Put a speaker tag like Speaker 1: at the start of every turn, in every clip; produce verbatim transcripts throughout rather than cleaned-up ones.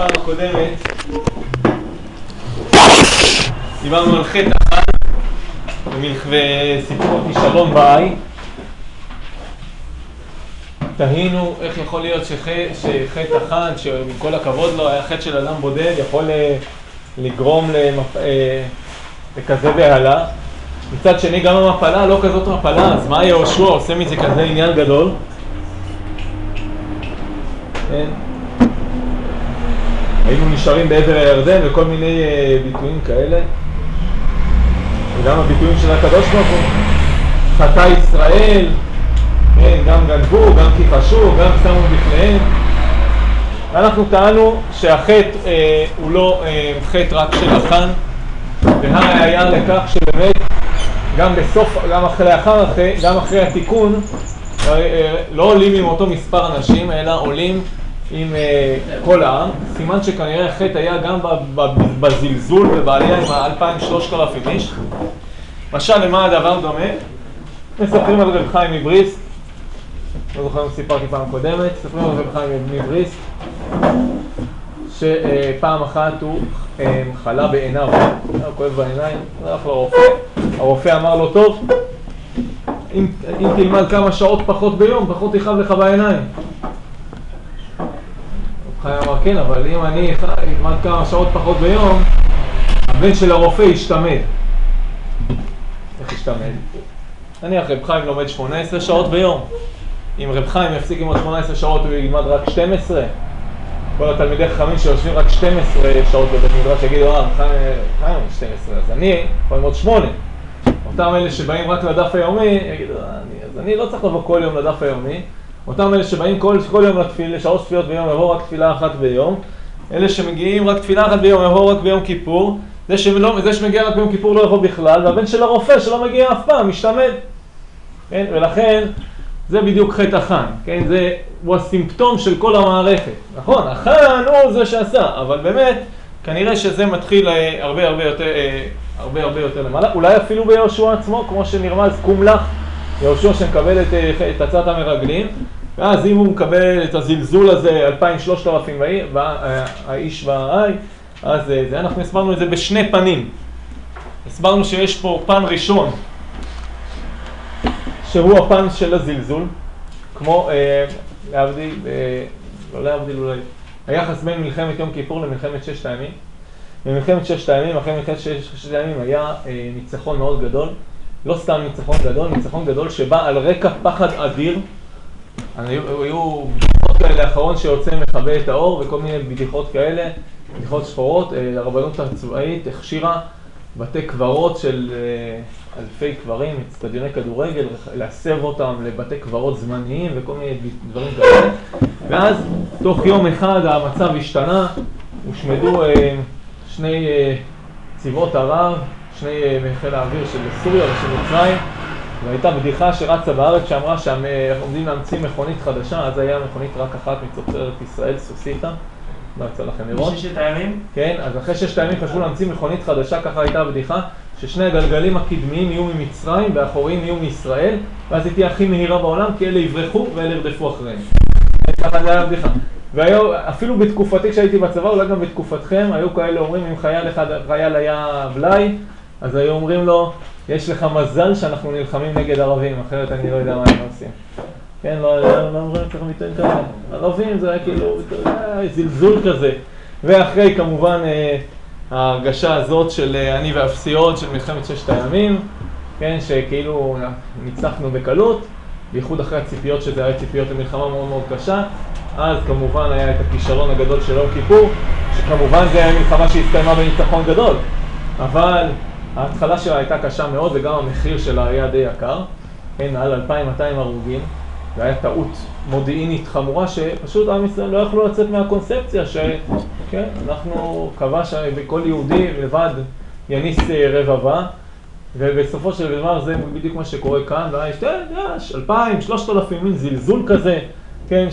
Speaker 1: בפעם הקודמת דיברנו על חטא אחד וסיפור כישלון בעי. תהינו איך יכול להיות שחטא אחד, שעם כל הכבוד לו היה חטא של אדם בודד, יכול לגרום לכזה בהלה. מצד שני גם המפלה לא כזאת מפלה, אז מה יהושע עושה מזה כזה עניין גדול? כן. היינו נשארים בעבר הירדן וכל מיני ביטויים כאלה. וגם הביטויים של הקדוש ברוך הוא, חטא ישראל, כן, גם גנבו, גם כיחשו, גם שמו בפניהם. ואנחנו טענו שהחטא אה, הוא לא אה, חטא רק של החן, והראיה לכך שבאמת גם בסוף, גם אחרי אחר אחרי, גם אחרי התיקון, אה, לא עולים עם אותו מספר אנשים, אלא עולים עם אה, כל העם. סימן שכנראה החטא היה גם בזלזול ובעלייה עם ה-אלפיים ושלושת אלפים איש. משל למה הדבר דומה? מספרים על רב חיים מבריסק, לא זוכר אם סיפרתי פעם קודמת, מספרים על רב חיים מבריסק, שפעם אחת הוא חלה בעיניו, הוא כואב בעיניים, הלך לרופא, הרופא אמר לו, טוב, אם, אם תלמד כמה שעות פחות ביום, פחות יכאב לך בעיניים. רב חיים אמר, כן, אבל אם אני אלמד כמה שעות פחות ביום, הבן של הרופא ישתמד. איך ישתמד? נניח רב חיים לומד שמונה עשרה שעות ביום. אם רב חיים יפסיק עם עוד שמונה עשרה שעות הוא ילמד רק שתים עשרה. כל התלמידי חכמים שיושבים רק שתים עשרה שעות בבית מדרש יגידו, אה, רב חיים עוד שתים עשרה, אז אני יכול ללמוד שמונה. אותם אלה שבאים רק לדף היומי יגידו, אז אני לא צריך לבוא כל יום לדף היומי. אותם אלה שבאים כל, כל יום לתפילה, שעות תפילות ביום, יבואו רק תפילה אחת ביום. אלה שמגיעים רק תפילה אחת ביום, יבואו רק ביום כיפור. זה, שלא, זה שמגיע רק ביום כיפור לא יבוא בכלל, והבן של הרופא שלא מגיע אף פעם, משתמד. כן? ולכן, זה בדיוק חטא החן. כן? זה, הוא הסימפטום של כל המערכת. נכון, החן הוא זה שעשה, אבל באמת, כנראה שזה מתחיל הרבה הרבה יותר, הרבה הרבה יותר למעלה. אולי אפילו ביהושע עצמו, כמו שנרמז, קום לך, יהושע שמקבל את, את הצעת המרגלים, ואז אם הוא מקבל את הזלזול הזה, אלפיים ושלושת אלפים האיש והאי, אז זה, אנחנו הסברנו את זה בשני פנים. הסברנו שיש פה פן ראשון, שהוא הפן של הזלזול, כמו, אה, להבדיל, אה, לא להבדיל אולי, היחס בין מלחמת יום כיפור למלחמת ששת הימים. במלחמת ששת הימים, אחרי מלחמת ששת הימים היה אה, ניצחון מאוד גדול, לא סתם ניצחון גדול, ניצחון גדול שבא על רקע פחד אדיר. היו, היו בדיחות כאלה האחרון שיוצא מכבה את האור וכל מיני בדיחות כאלה, בדיחות שחורות. הרבנות הצבאית הכשירה בתי קברות של אלפי קברים, אצטדיוני כדורגל, להסב אותם לבתי קברות זמניים וכל מיני דברים כאלה. ואז תוך יום אחד המצב השתנה, הושמדו שני צבאות ערב, שני מחיל האוויר של סוריה ושל מצרים, והייתה בדיחה שרצה בארץ שאמרה שהם עומדים להמציא מכונית חדשה, אז היה מכונית רק אחת מתוצרת ישראל, סוסיתא, לא יצא לכם לראות.
Speaker 2: ששת הימים?
Speaker 1: כן, אז אחרי ששת הימים חשבו להמציא מכונית חדשה, ככה הייתה הבדיחה, ששני הגלגלים הקדמיים יהיו ממצרים והאחוריים יהיו מישראל, ואז היא תהיה הכי מהירה בעולם, כי אלה יברחו ואלה ירדפו אחריהם. ככה זה היה הבדיחה. ואפילו בתקופתי כשהייתי בצבא, אולי גם בתקופתכם, היו כאלה אומרים, אם חייל אחד, חייל היה בלאי, אז היו אומרים לו, יש לך מזל שאנחנו נלחמים נגד ערבים, אחרת אני לא יודע מה הם עושים. כן, לא, לא, לא אומרים ככה מיתון כזה. ערבים זה היה כאילו, זלזול כזה. ואחרי כמובן ההרגשה הזאת של אני ואפסיות, של מלחמת ששת הימים, כן, שכאילו ניצחנו בקלות, בייחוד אחרי הציפיות שזה היה ציפיות למלחמה מאוד מאוד קשה, אז כמובן היה את הכישלון הגדול של יום כיפור, שכמובן זה היה מלחמה שהסתיימה בניצחון גדול, אבל ההתחלה שלה הייתה קשה מאוד וגם המחיר שלה היה די יקר, כן, על אלפיים ומאתיים הרוגים, והיה טעות מודיעינית חמורה שפשוט עם ישראל לא יכלו לצאת מהקונספציה שכן, אנחנו כבש בכל יהודי לבד יניס רבבה, ובסופו של דבר זה בדיוק מה שקורה כאן, ויש אלפיים, שלושת אלפים מין זלזול כזה, כן,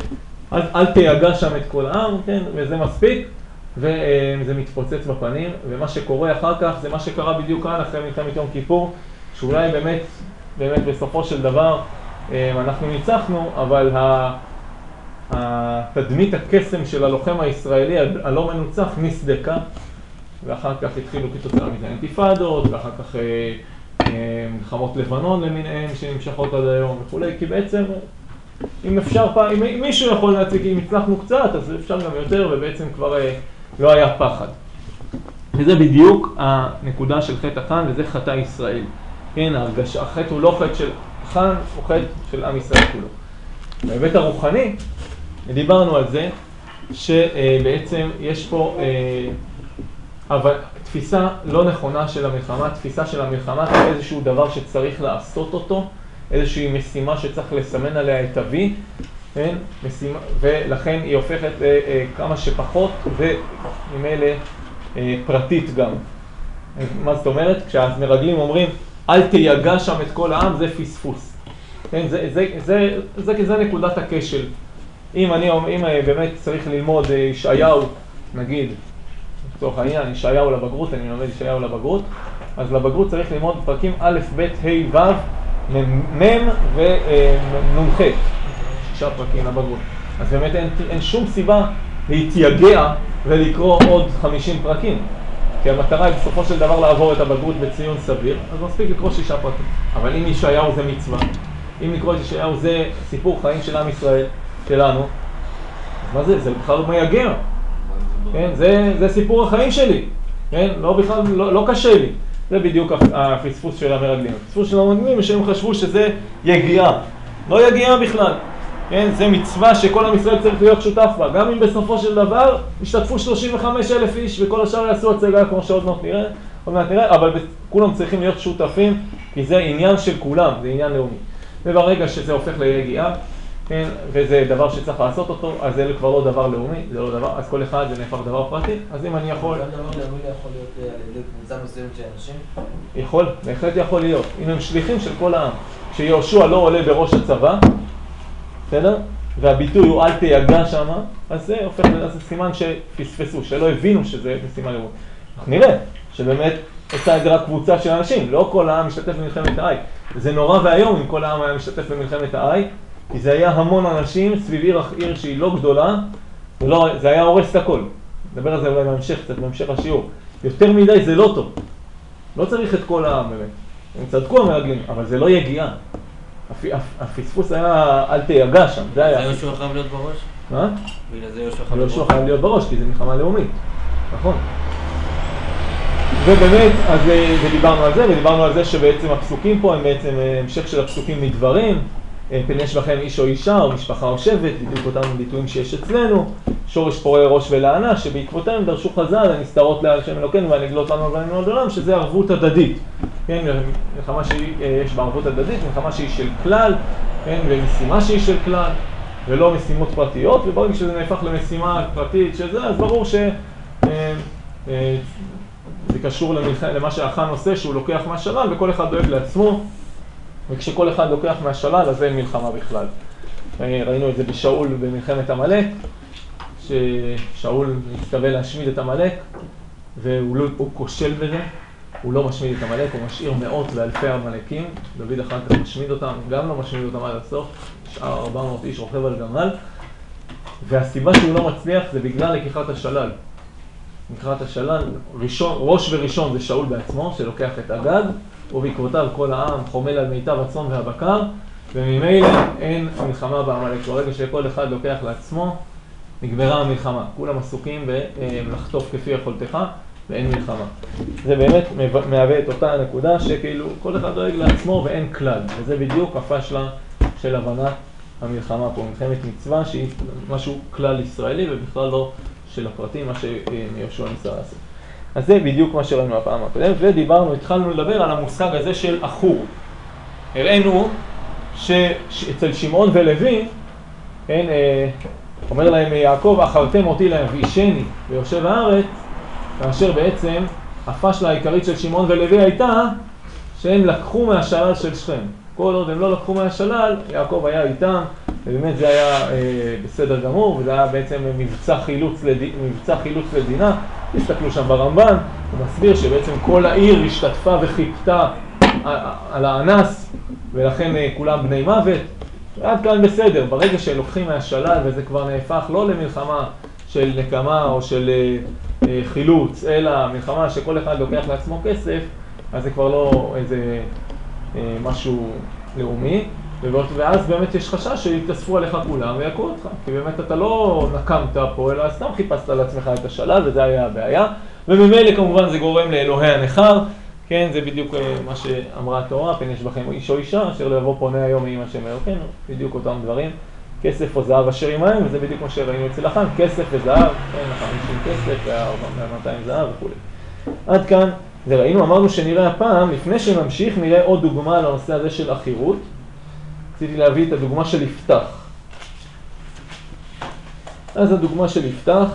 Speaker 1: שאל תייגע שם את כל העם, כן, וזה מספיק, וזה מתפוצץ בפנים, ומה שקורה אחר כך זה מה שקרה בדיוק כאן אחרי מלחמת יום כיפור, שאולי באמת, באמת בסופו של דבר אנחנו ניצחנו, אבל התדמית הקסם של הלוחם הישראלי הלא מנוצח נסדקה, ואחר כך התחילו כתוצאה מזה אינתיפאדות, ואחר כך מלחמות לבנון למיניהם שנמשכות עד היום וכולי, כי בעצם אם אפשר פעם, אם מישהו יכול להציג, אם הצלחנו קצת, אז אפשר גם יותר, ובעצם כבר לא היה פחד. וזה בדיוק הנקודה של חטא החאן, וזה חטא ישראל. כן, ההרגשה, החטא הוא לא חטא של חאן, הוא חטא של עם ישראל כולו. בהיבט הרוחני, דיברנו על זה, שבעצם יש פה אבל תפיסה לא נכונה של המלחמה, תפיסה של המלחמה כאיזשהו דבר שצריך לעשות אותו, איזושהי משימה שצריך לסמן עליה את אבי, כן? משימה, ולכן היא הופכת כמה שפחות וממילא פרטית גם. מה זאת אומרת? כשהמרגלים אומרים אל תייגע שם את כל העם, זה פספוס. כן? זה, זה, זה, זה, זה, זה נקודת הכשל. אם אני אם באמת צריך ללמוד ישעיהו, נגיד, לצורך העניין, ישעיהו לבגרות, אני מלמד ישעיהו לבגרות, אז לבגרות צריך ללמוד פרקים א', ב', ה', ו', מ' ונ"ח, שישה פרקים לבגרות. אז באמת אין, אין שום סיבה להתייגע ולקרוא עוד חמישים פרקים. כי המטרה היא בסופו של דבר לעבור את הבגרות בציון סביר, אז מספיק לקרוא שישה פרקים. אבל אם ישעיהו זה מצווה, אם לקרוא את ישעיהו זה סיפור חיים של עם ישראל, שלנו, אז מה זה? זה בכלל לא מייגע. כן? זה, זה סיפור החיים שלי. כן? לא בכלל, לא, לא קשה לי. זה בדיוק הפספוס של המרגלים. הפספוס של המרגלים שהם חשבו שזה יגיעה. לא יגיעה בכלל. כן? זה מצווה שכל עם ישראל צריך להיות שותף בה. גם אם בסופו של דבר השתתפו שלושים וחמישה אלף איש וכל השאר יעשו הצגה כמו שעוד מעט נראה, עוד מעט נראה, אבל כולם צריכים להיות שותפים כי זה עניין של כולם, זה עניין לאומי. וברגע שזה הופך ליגיעה, כן, וזה דבר שצריך לעשות אותו, אז זה כבר לא דבר לאומי, זה לא דבר, אז כל אחד זה נהפך דבר פרטי, אז אם אני יכול...
Speaker 2: גם דבר לאומי יכול להיות על ידי קבוצה מסוימת של אנשים?
Speaker 1: יכול, בהחלט יכול להיות. אם הם שליחים של כל העם, כשיהושע לא עולה בראש הצבא, בסדר? והביטוי הוא אל תייגע שמה, אז זה הופך לזה סימן שפספסו, שלא הבינו שזה סימן לאומי. אנחנו נראה שבאמת עושה אגרה קבוצה של אנשים, לא כל העם משתתף במלחמת האי. זה נורא והיום אם כל העם היה משתתף במלחמת האי, כי זה היה המון אנשים סביב עיר, עיר שהיא לא גדולה, ולא, זה היה הורס את הכל. נדבר על זה אולי בהמשך, קצת בהמשך השיעור. יותר מדי זה לא טוב. לא צריך את כל העם באמת. הם צדקו המרגלים, אבל זה לא יגיעה. הפספוס היה אל תייגע שם, זה היה.
Speaker 2: זה יהושע חייב להיות בראש?
Speaker 1: מה?
Speaker 2: בגלל זה יהושע חייב להיות בראש.
Speaker 1: יהושע חייב להיות בראש, כי זה מלחמה לאומית. נכון. ובאמת, אז ודיברנו על זה, ודיברנו על זה שבעצם הפסוקים פה הם בעצם המשך של הפסוקים מדברים. פן יש בכם איש או אישה, או משפחה או שבט, בדיוק אותם ביטויים שיש אצלנו, שורש פורה ראש ולענה, שבעקבותיהם דרשו חז"ל, הנסתרות לעל שם אלוקינו והנגלות לנו ולנו עד עולם, שזה ערבות הדדית. כן, מלחמה שיש בה ערבות הדדית, מלחמה שהיא של כלל, כן, ומשימה שהיא של כלל, ולא משימות פרטיות, וברגע שזה נהפך למשימה פרטית שזה, אז ברור שזה קשור למה שהחאן עושה, שהוא לוקח מהשלל, וכל אחד דואג לעצמו, וכשכל אחד לוקח מהשלל, אז אין מלחמה בכלל. ראינו את זה בשאול במלחמת עמלק, ששאול מתכוון להשמיד את עמלק, והוא לא, הוא כושל בזה, הוא לא משמיד את עמלק, הוא משאיר מאות ואלפי עמלקים, דוד אחר כך משמיד אותם, גם לא משמיד אותם עד הסוף, שאר ארבע מאות איש רוכב על גמל, והסיבה שהוא לא מצליח זה בגלל לקיחת השלל. לקיחת השלל, ראשון, ראש וראשון זה שאול בעצמו, שלוקח את אגג, ובעקבותיו כל העם חומל על מיטב הצאן והבקר, וממילא אין מלחמה בעמלק. ברגע שכל אחד לוקח לעצמו, נגמרה המלחמה. כולם עסוקים בלחטוף כפי יכולתך, ואין מלחמה. זה באמת מהווה את אותה הנקודה שכאילו כל אחד דואג לעצמו ואין כלל. וזה בדיוק הפשלה של הבנת המלחמה פה. מלחמת מצווה שהיא משהו כלל ישראלי ובכלל לא של הפרטים, מה שיהושע ניסה לעשות. אז זה בדיוק מה שראינו הפעם הקודמת, ודיברנו, התחלנו לדבר על המושג הזה של אחור. הראינו שאצל שמעון ולוי, כן, אומר להם יעקב, אחרתם אותי להם ואישני ויושב הארץ, כאשר בעצם הפשלה העיקרית של שמעון ולוי הייתה שהם לקחו מהשלל של שכם. כל עוד הם לא לקחו מהשלל, יעקב היה איתם, ובאמת זה היה אה, בסדר גמור, וזה היה בעצם מבצע חילוץ, לד... מבצע חילוץ לדינה. תסתכלו שם ברמב"ן, הוא מסביר שבעצם כל העיר השתתפה וחיפתה על האנס, ולכן אה, כולם בני מוות, עד כאן בסדר, ברגע שלוקחים מהשלל וזה כבר נהפך לא למלחמה של נקמה או של אה, אה, חילוץ, אלא מלחמה שכל אחד לוקח לעצמו כסף, אז זה כבר לא איזה אה, משהו לאומי, ואז באמת יש חשש שיתאספו עליך כולם ויקרו אותך, כי באמת אתה לא נקמת פה, אלא סתם חיפשת על עצמך את השלל, וזה היה הבעיה, וממילא כמובן זה גורם לאלוהי הנכר, כן, זה בדיוק מה שאמרה התורה, פן יש בכם איש או אישה, אשר לא יבוא פונה היום עם השם אלוקינו, בדיוק אותם דברים, כסף או זהב אשר עמהם, וזה בדיוק מה שראינו אצל החם, כסף וזהב, כן, חמישים כסף ומאתיים זהב וכו'. עד כאן, וראינו, אמרנו שנראה הפעם, לפני שנמשיך, נראה עוד דוגמה לנושא הזה של אחירות. רציתי להביא את הדוגמה של יפתח. אז הדוגמה של יפתח,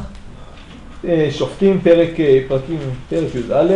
Speaker 1: שופטים פרק, פרקים, פרק י"א,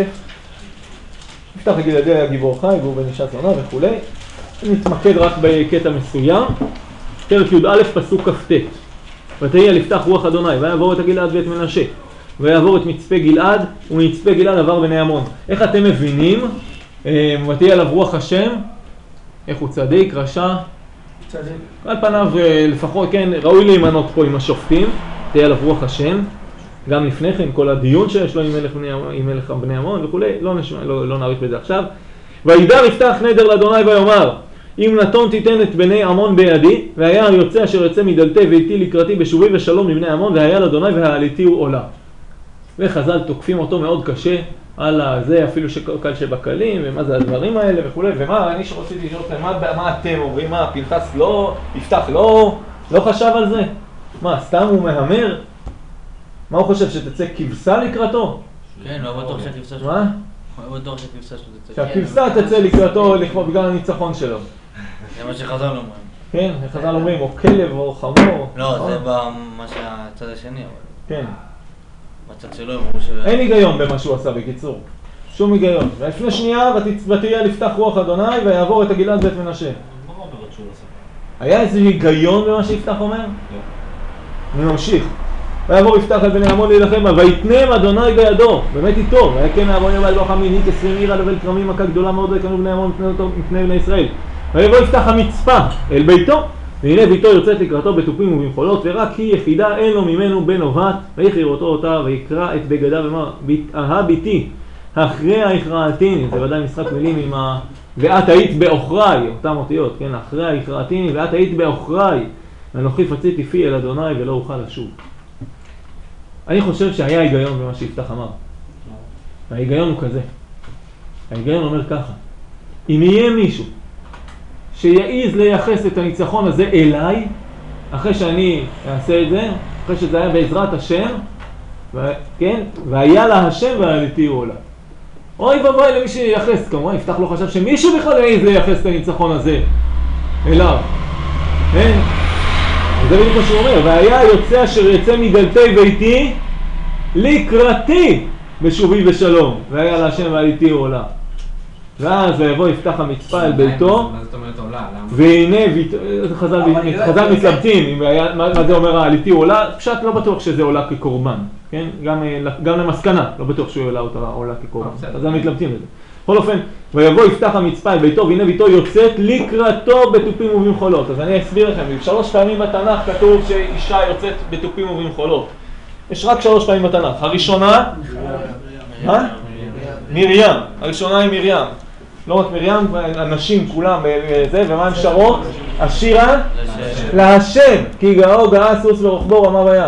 Speaker 1: יפתח הגלעדי היה גיבור חי, והוא בן אישה זונה וכו'. נתמקד רק בקטע מסוים. פרק י"א פסוק כ"ט. ותהי על יפתח רוח אדוני, ויעבור את הגלעד ואת מנשה, ויעבור את מצפה גלעד, ומצפה גלעד עבר בני עמון. איך אתם מבינים? ותהי עליו רוח השם, איך הוא צדיק, רשע?
Speaker 3: צדיק.
Speaker 1: על פניו לפחות, כן, ראוי להימנות פה עם השופטים, תהי עליו רוח השם. גם לפני כן, כל הדיון שיש לו עם מלך בני, עם מלך בני עמון וכו', לא, נשמע, לא, לא נאריך בזה עכשיו. וידר יפתח נדר לאדוני ויאמר, אם נתון תיתן את בני עמון בידי, והיה היוצא אשר יצא מדלתי ואיתי לקראתי בשובי ושלום לבני עמון, והיה לאדוני והעליתיהו עולה. וחז"ל תוקפים אותו מאוד קשה על זה, אפילו שקל שבקלים, ומה זה הדברים האלה וכו'. ומה, אני שרציתי לשאול אתכם, מה, מה אתם אומרים, מה, פנחס לא, יפתח לא, לא חשב על זה? מה, סתם הוא מהמר? מה הוא חושב, שתצא כבשה לקראתו?
Speaker 2: כן, לא בטוח שהכבשה שלו.
Speaker 1: מה?
Speaker 2: לא בטוח שהכבשה שלו תצא.
Speaker 1: שהכבשה תצא לקראתו בגלל הניצחון שלו.
Speaker 2: זה מה שחז"ל אומרים.
Speaker 1: כן, חז"ל אומרים, או כלב או חמור.
Speaker 2: לא, זה במה שהצד השני, אבל...
Speaker 1: כן.
Speaker 2: בצד שלו הם אמרו ש...
Speaker 1: אין היגיון במה שהוא עשה בקיצור. שום היגיון. ולפני שנייה, ותהיה לפתח רוח אדוני ויעבור את הגלעד ואת מנשה.
Speaker 3: מה אומר שהוא עשה?
Speaker 1: היה איזה היגיון במה שיפתח אומר?
Speaker 3: לא.
Speaker 1: אני ממשיך. ויעבור יפתח על בני עמון להילחם, ויתנם אדוני בידו, באמת איתו, ויקם מעוון יום אלוה חמיני כעשרים עיר לבית כרמים מכה גדולה מאוד ויקנו בני עמון מפני בני ישראל. ויבוא יפתח המצפה אל ביתו, והנה ביתו יוצאת לקראתו בתופים ובמחולות, ורק היא יחידה אין לו ממנו בן עובת, ויכיר אותו אותה ויקרא את בגדיו ואמר, אהה ביתי, אחריה הכרעתיני, זה ודאי משחק מילים עם ה... ואת היית באוכריי, אותם אותיות, כן, אחריה הכרעתיני, ואת היית באוכריי, ואנוכי פציתי פי אל אדוני ולא אוכל לשוב. אני חושב שהיה היגיון במה שיפתח אמר. ההיגיון הוא כזה. ההיגיון אומר ככה. אם יהיה מישהו שיעיז לייחס את הניצחון הזה אליי, אחרי שאני אעשה את זה, אחרי שזה היה בעזרת השם, ו... כן? והיה לה השם והעליתיהו עולה. אוי ואבוי למי שייחס, כמובן, יפתח לא חשב שמישהו בכלל יעיז לייחס את הניצחון הזה אליו. כן? וזה בדיוק מה שהוא אומר, והיה יוצא אשר יצא מדלתי ביתי לקראתי בשובי ושלום, והיה להשם והעליתיהו עולה. ואז ויבוא יפתח המצפה אל ביתו,
Speaker 3: מה זאת אומרת עולה?
Speaker 1: והנה חז"ל מתלבטים, מה זה אומר העליתיהו עולה? פשט לא בטוח שזה עולה כקורבן, כן? גם למסקנה, לא בטוח שהוא עולה כקורבן, חז"ל מתלבטים לזה. בכל אופן, ויבוא יפתח המצפה אל ביתו, והנה ביתו יוצאת לקראתו בתופים ובמחולות. אז אני אסביר לכם, שלוש פעמים בתנ"ך כתוב שאישה יוצאת בתופים ובמחולות. יש רק שלוש פעמים בתנ"ך. הראשונה, מה? מרים. הראשונה היא מרים. לא רק מרים, הנשים כולם בזה, ומה הם שרות? השירה להשם, כי גאו גאה סוס ורוחבו רמה בים.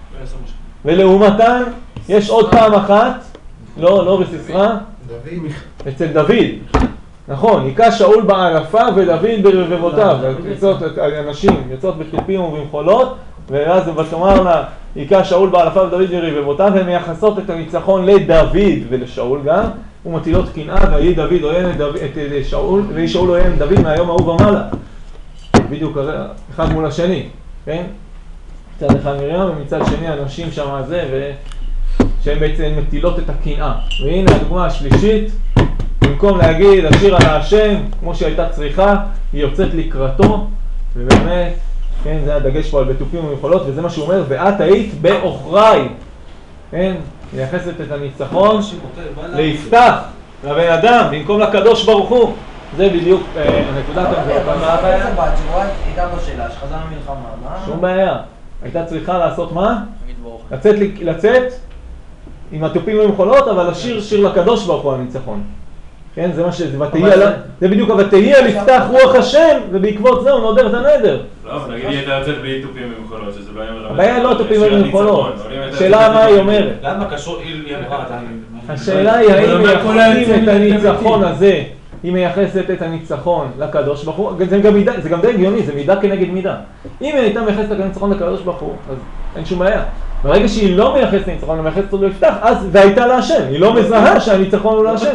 Speaker 1: ולעומתן, יש עוד פעם אחת, לא, לא בסיסרא, אצל דוד, נכון, היכה שאול בערפה ודוד ברבבותיו, הנשים יוצאות בתופים ובמחולות, ואז ותאמרנה, היכה שאול בערפה ודוד ברבבותיו, הן מייחסות את הניצחון לדוד ולשאול גם, ומטילות קנאה, ויהי דוד עוין את שאול, ויהי שאול עוין את דוד מהיום ההוא ומעלה. בדיוק אחד מול השני, כן? מצד אחד מרים ומצד שני הנשים שם הזה, שהן בעצם מטילות את הקנאה. והנה הדוגמה השלישית, במקום להגיד השיר על השם, כמו שהייתה צריכה, היא יוצאת לקראתו, ובאמת, כן, זה הדגש פה על בתופים ומחולות, וזה מה שהוא אומר, ואת היית באוכריי, כן, מייחסת את הניצחון ליפתח, לבן אדם, במקום לקדוש ברוך הוא, זה בדיוק הנקודה כאן.
Speaker 4: מה הבעיה זה בת שרואה איתה בשאלה שחזר למלחמה, מה?
Speaker 1: שום בעיה. הייתה צריכה לעשות מה? לצאת, לצאת עם התופים ומחולות, אבל לשיר שיר לקדוש ברוך הוא הניצחון. כן, זה מה שזה, זה בדיוק, ותהי על יפתח רוח השם, ובעקבות זה הוא נודר את הנדר.
Speaker 3: לא, אבל נגיד היא הייתה יוצאת בלי תופים ומחולות, שזה בעיה מלמד.
Speaker 1: הבעיה לא תופים ומחולות. השאלה מה היא אומרת.
Speaker 3: למה קשור, היא אמרה,
Speaker 1: השאלה היא האם מייחסים את הניצחון הזה, היא מייחסת את הניצחון לקדוש ברוך הוא, זה גם די הגיוני, זה מידה כנגד מידה. אם היא הייתה מייחסת את הניצחון לקדוש ברוך הוא, אז אין שום בעיה. ברגע שהיא לא מייחסת לניצחון, היא מייחסת אותו ליפתח, אז והייתה להשם, היא לא מזהה שהניצחון הוא להשם.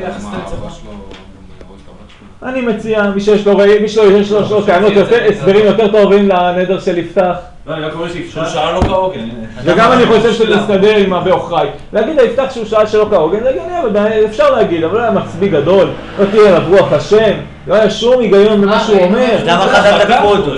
Speaker 1: אני מציע, מי שיש לו מי שיש לו טענות יותר, הסברים יותר טובים לנדר של יפתח.
Speaker 3: לא, אני רק אומר שהוא שאל לא כהוגן.
Speaker 1: וגם אני חושב שתסתדר עם הבאוכראי. להגיד ליפתח שהוא שאל שלא כהוגן, אפשר להגיד, אבל לא היה מצביא גדול, לא תהיה עליו רוח השם, לא היה שום היגיון במה שהוא אומר.
Speaker 2: למה חז"ל תקפו אותו?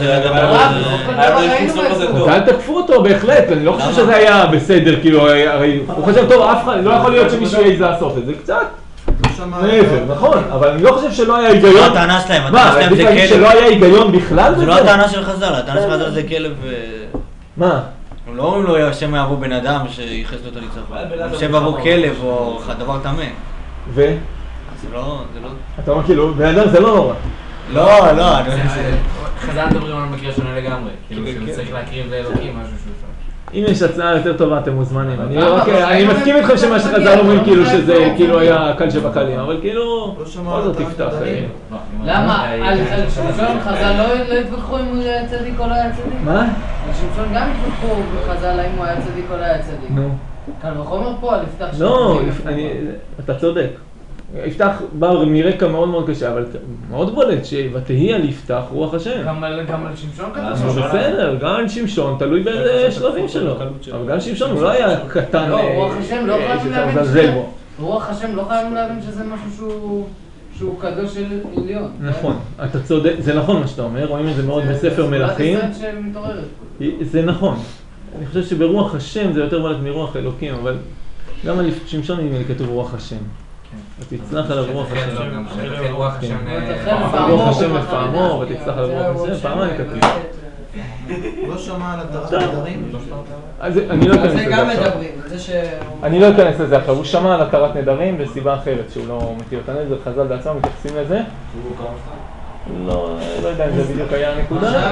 Speaker 1: אל תקפו אותו, בהחלט, אני לא חושב שזה היה בסדר, כאילו, הוא חושב, טוב, אף אחד, לא יכול להיות שמישהו יעז לעשות את זה, קצת. מעבר, נכון, אבל אני לא חושב שלא היה היגיון.
Speaker 2: זה לא הטענה שלהם, הטענה שלהם זה כלב.
Speaker 1: שלא היה היגיון בכלל בזה?
Speaker 2: זה לא הטענה של חז"ל, הטענה של חז"ל זה כלב.
Speaker 1: מה?
Speaker 2: הם לא אומרים לו השם יעבור בן אדם שייחס לו את הניצחון. השם יעבור כלב או דבר טמא.
Speaker 1: ו?
Speaker 2: זה לא, זה לא...
Speaker 1: אתה אומר כאילו, בן אדם זה לא נורא.
Speaker 2: לא, לא.
Speaker 5: חז"ל מדברים על מקרה שונה לגמרי. כאילו שצריך להקריב לאלוקים משהו שהוא שם.
Speaker 1: אם יש הצעה יותר טובה אתם מוזמנים. אני מסכים איתכם שמה שחז"ל אומרים כאילו שזה כאילו היה קל שבקלים, אבל כאילו בכל זאת תפתח.
Speaker 6: למה? על שמשון חז"ל לא התווכחו אם הוא היה צדיק או לא היה צדיק?
Speaker 1: מה?
Speaker 6: על שמשון גם התווכחו בחז"ל האם הוא היה צדיק או לא היה צדיק.
Speaker 1: נו.
Speaker 6: כאן בחומר פה על יפתח
Speaker 1: לא, אתה צודק. יפתח בא מרקע מאוד מאוד קשה, אבל מאוד בולט שוותהי על יפתח רוח השם.
Speaker 6: גם על שמשון כזה?
Speaker 1: בסדר, גם על שמשון, תלוי באיזה שלבים שלו. אבל גם שמשון הוא לא היה קטן.
Speaker 6: לא, רוח השם לא חייבים להבין שזה... רוח השם לא חייבים להבין שזה משהו שהוא קדוש של עליון.
Speaker 1: נכון, אתה צודק, זה נכון מה שאתה אומר, רואים את זה מאוד בספר מלכים.
Speaker 6: זה סרט שמתעוררת.
Speaker 1: זה נכון. אני חושב שברוח השם זה יותר בולט מרוח אלוקים, אבל גם על שמשון נדמה לי כתוב רוח השם. ותצלח עליו רוח השם.
Speaker 5: רוח השם
Speaker 1: רוח השם לפעמו, ותצלח עליו רוח השם, פעמיים כתוב.
Speaker 4: לא שמע על התרת נדרים?
Speaker 1: אני לא אכנס לזה
Speaker 6: גם
Speaker 1: עכשיו.
Speaker 6: מדברים, זה ש...
Speaker 1: אני לא אכנס לזה עכשיו, הוא שמע על התרת נדרים בסיבה אחרת שהוא לא מתיר את הנדר, חז"ל בעצמם מתייחסים לזה. לא, לא יודע אם זה בדיוק היה הנקודה.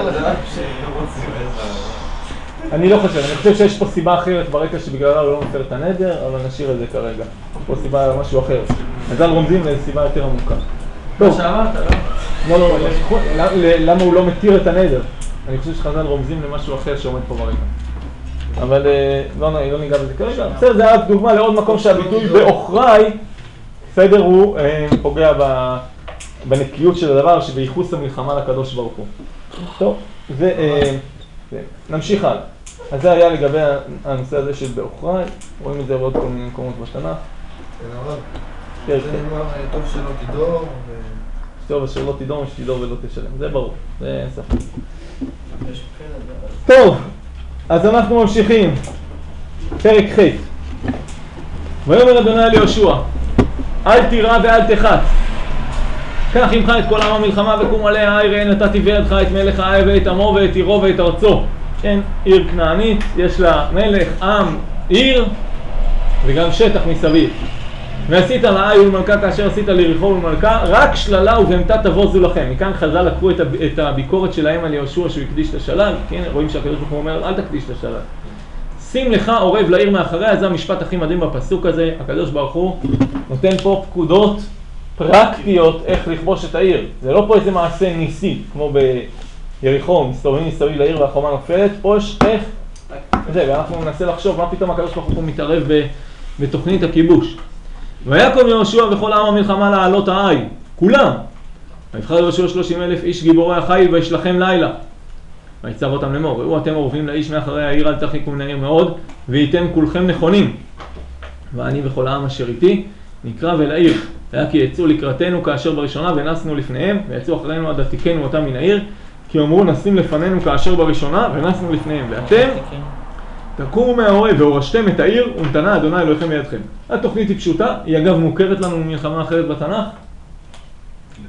Speaker 1: אני לא חושב, אני חושב שיש פה סיבה אחרת ברקע שבגללה הוא לא מפר את הנדר, אבל נשאיר את זה כרגע. יש פה סיבה משהו אחר. חז"ל רומזים לסיבה יותר עמוקה.
Speaker 4: מה שאמרת, לא?
Speaker 1: לא, לא, למה הוא לא מתיר את הנדר? אני חושב שחז"ל רומזים למשהו אחר שעומד פה ברקע. אבל לא ניגע בזה כרגע. בסדר, זה היה דוגמה לעוד מקום שהביטוי באוכראי, בסדר, הוא פוגע בנקיות של הדבר שבייחוס המלחמה לקדוש ברוך הוא. טוב, ונמשיך הלאה. אז זה היה לגבי הנושא הזה של באוכראי, רואים את זה בעוד כל מיני מקומות בתנ"ך.
Speaker 4: זה נאמר טוב שלא תדור.
Speaker 1: טוב, אשר לא תדור, שתדור ולא תשלם. זה ברור, זה אין ספק. טוב, אז אנחנו ממשיכים. פרק ח'. ויאמר אדוני אל יהושע, אל תירא ואל תחת. קח עמך את כל עם המלחמה וקום עליה העיר, הן נתתי בידך את מלך העיר ואת עמו ואת עירו ואת ארצו. כן, עיר כנענית, יש לה מלך, עם, עיר וגם שטח מסביב. ועשית לעי ולמלכה כאשר עשית ליריחו ולמלכה, רק שללה ובהמתה תבוזו לכם. מכאן חז"ל לקחו את הביקורת שלהם על יהושע שהוא הקדיש את השלל, כן, רואים שהקדוש ברוך הוא אומר אל תקדיש את השלל. שים לך עורב לעיר מאחריה, זה המשפט הכי מדהים בפסוק הזה. הקדוש ברוך הוא נותן פה פקודות פרקטיות איך לכבוש את העיר. זה לא פה איזה מעשה ניסי, כמו ביריחו, מסתובבים מסביב לעיר והחומה נופלת, פה יש איך, זה, ואנחנו ננסה לחשוב מה פתאום הקדוש ברוך הוא מתערב בתוכנית הכיבוש. ויקום יהושע וכל עם המלחמה לעלות העי, כולם. ויבחר יהושע שלושים אלף איש גיבורי החיל וישלחם לילה. ויצב אותם לאמור, ראו אתם אורבים לאיש מאחורי העיר, אל תרחיקו מן העיר מאוד, וייתם כולכם נכונים. ואני וכל העם אשר איתי נקרב אל העיר. היה כי יצאו לקראתנו כאשר בראשונה ונסנו לפניהם, ויצאו אחרינו עד עתיקנו אותם מן העיר, כי אמרו נשים לפנינו כאשר בראשונה ונסנו לפניהם. ואתם תקומו מהעורב והורשתם את העיר ונתנה אדוני אלוהיכם בידכם. התוכנית היא פשוטה, היא אגב מוכרת לנו ממלחמה אחרת בתנ"ך.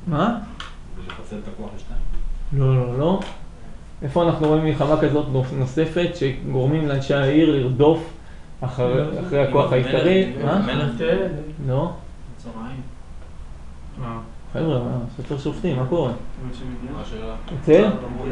Speaker 1: מה?
Speaker 3: ולחסל את הכוח לשתיים?
Speaker 1: לא, לא, לא. איפה אנחנו רואים מלחמה כזאת נוספת שגורמים לאנשי העיר לרדוף אחרי הכוח העיקרי? מה?
Speaker 2: מלך
Speaker 1: תל? לא.
Speaker 5: צהריים.
Speaker 1: חבר'ה, ספר שופטים, מה קורה?
Speaker 3: מה השאלה?
Speaker 1: אצל?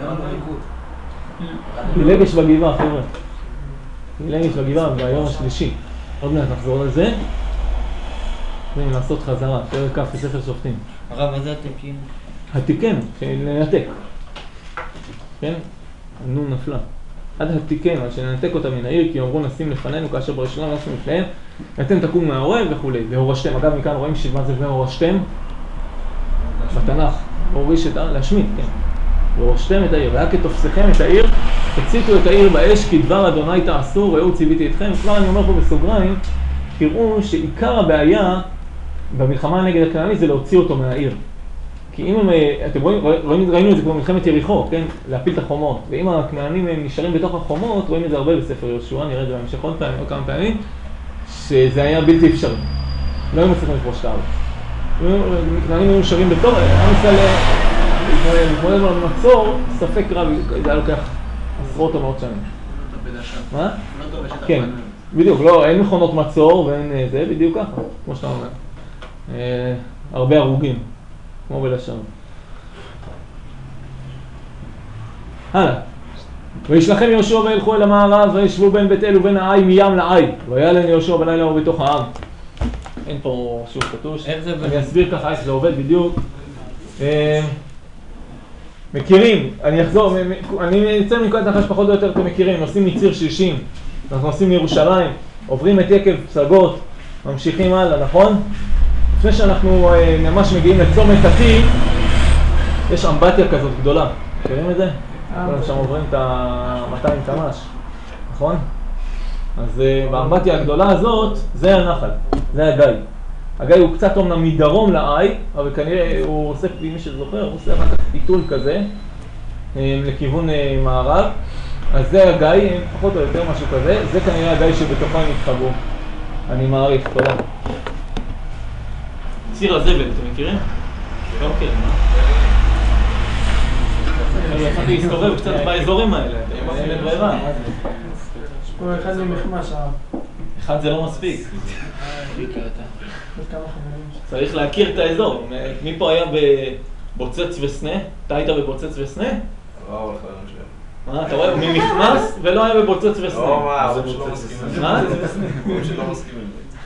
Speaker 1: פילגש בגבעה, חבר'ה. פילגש בגבעה ביום השלישי. עוד מעט נחזור לזה. צריכים לעשות חזרה, פרק כ' בספר שופטים.
Speaker 2: הרב, מה זה התיקים?
Speaker 1: התיקן, לנתק. כן? נו נפלה. עד התיקן, שננתק אותה מן העיר, כי אמרו נשים לפנינו, כאשר בראשונה נשים לפניהם, ואתם תקום מהעורב וכו'. והורשתם, אגב מכאן רואים שמה זה והורשתם? בתנ"ך, הוריש את העיר, להשמיד, כן. והורשתם את העיר, והיה כתופסכם את העיר, הציתו את העיר באש, כי דבר אדוני תעשו, ראו ציוויתי אתכם. כבר אני אומר פה בסוגריים, תראו שעיקר הבעיה במלחמה נגד הכנעני זה להוציא אותו מהעיר. כי אם הם, אתם רואים, ראינו, ראינו את זה כמו מלחמת יריחו, כן? להפיל את החומות. ואם הכנענים הם נשארים בתוך החומות, רואים את זה הרבה בספר יהושע, נראה את זה בהמשך עוד פעמים, עוד כמה פעמים, שזה היה בלתי אפשרי. לא היו מצליחים לכבוש את הארץ. הכנענים היו נשארים בתור, עם ישראל להתמודד על מצור, ספק רב, זה היה לוקח עשרות או מאות שנים. מה? כן, בדיוק, לא, אין מכונות מצור ואין זה, בדיוק ככה, כמו שאתה אומר. הרבה הרוגים. כמו בלשון. הלאה. וישלחם יהושע וילכו אל המערב וישבו בין בית אל ובין העי מים לעי. ויעלן יהושע בלילה ובתוך העם. אין פה שוב כתוש. אני אסביר ככה איך זה עובד בדיוק. מכירים, אני אחזור, אני אצא מנקודת הנחה שפחות או יותר אתם מכירים, נוסעים מציר שישים, אנחנו נוסעים מירושלים, עוברים את יקב פסגות, ממשיכים הלאה, נכון? לפני שאנחנו ממש מגיעים לצומת עתיד, יש אמבטיה כזאת גדולה, מכירים את זה? כולם שם עוברים את ה-מאתיים קמ"ש, נכון? אז באמבטיה הגדולה הזאת, זה הנחל, זה הגיא. הגיא הוא קצת אומנם מדרום לעי, אבל כנראה הוא עושה, מי שזוכר, הוא עושה אחר כך פיתול כזה, לכיוון מערב. אז זה הגיא, פחות או יותר משהו כזה, זה כנראה הגיא שבתוכו הם התחברו. אני מעריך, תודה. ציר הזבל, אתם מכירים? לא מכיר, מה? אני יכולתי להסתובב קצת באזורים האלה, אין לי ברירה.
Speaker 6: יש פה אחד ממחמש.
Speaker 1: אחד זה לא מספיק. צריך להכיר את האזור. מי פה היה בבוצץ וסנה? אתה היית בבוצץ וסנה?
Speaker 3: לא, הולך לרעיון שלי.
Speaker 1: מה, אתה רואה? מי נכנס ולא היה בבוצץ וסנה.
Speaker 3: לא, מה, זה שלא מסכימים.
Speaker 1: מה?
Speaker 3: זה שלא מסכימים.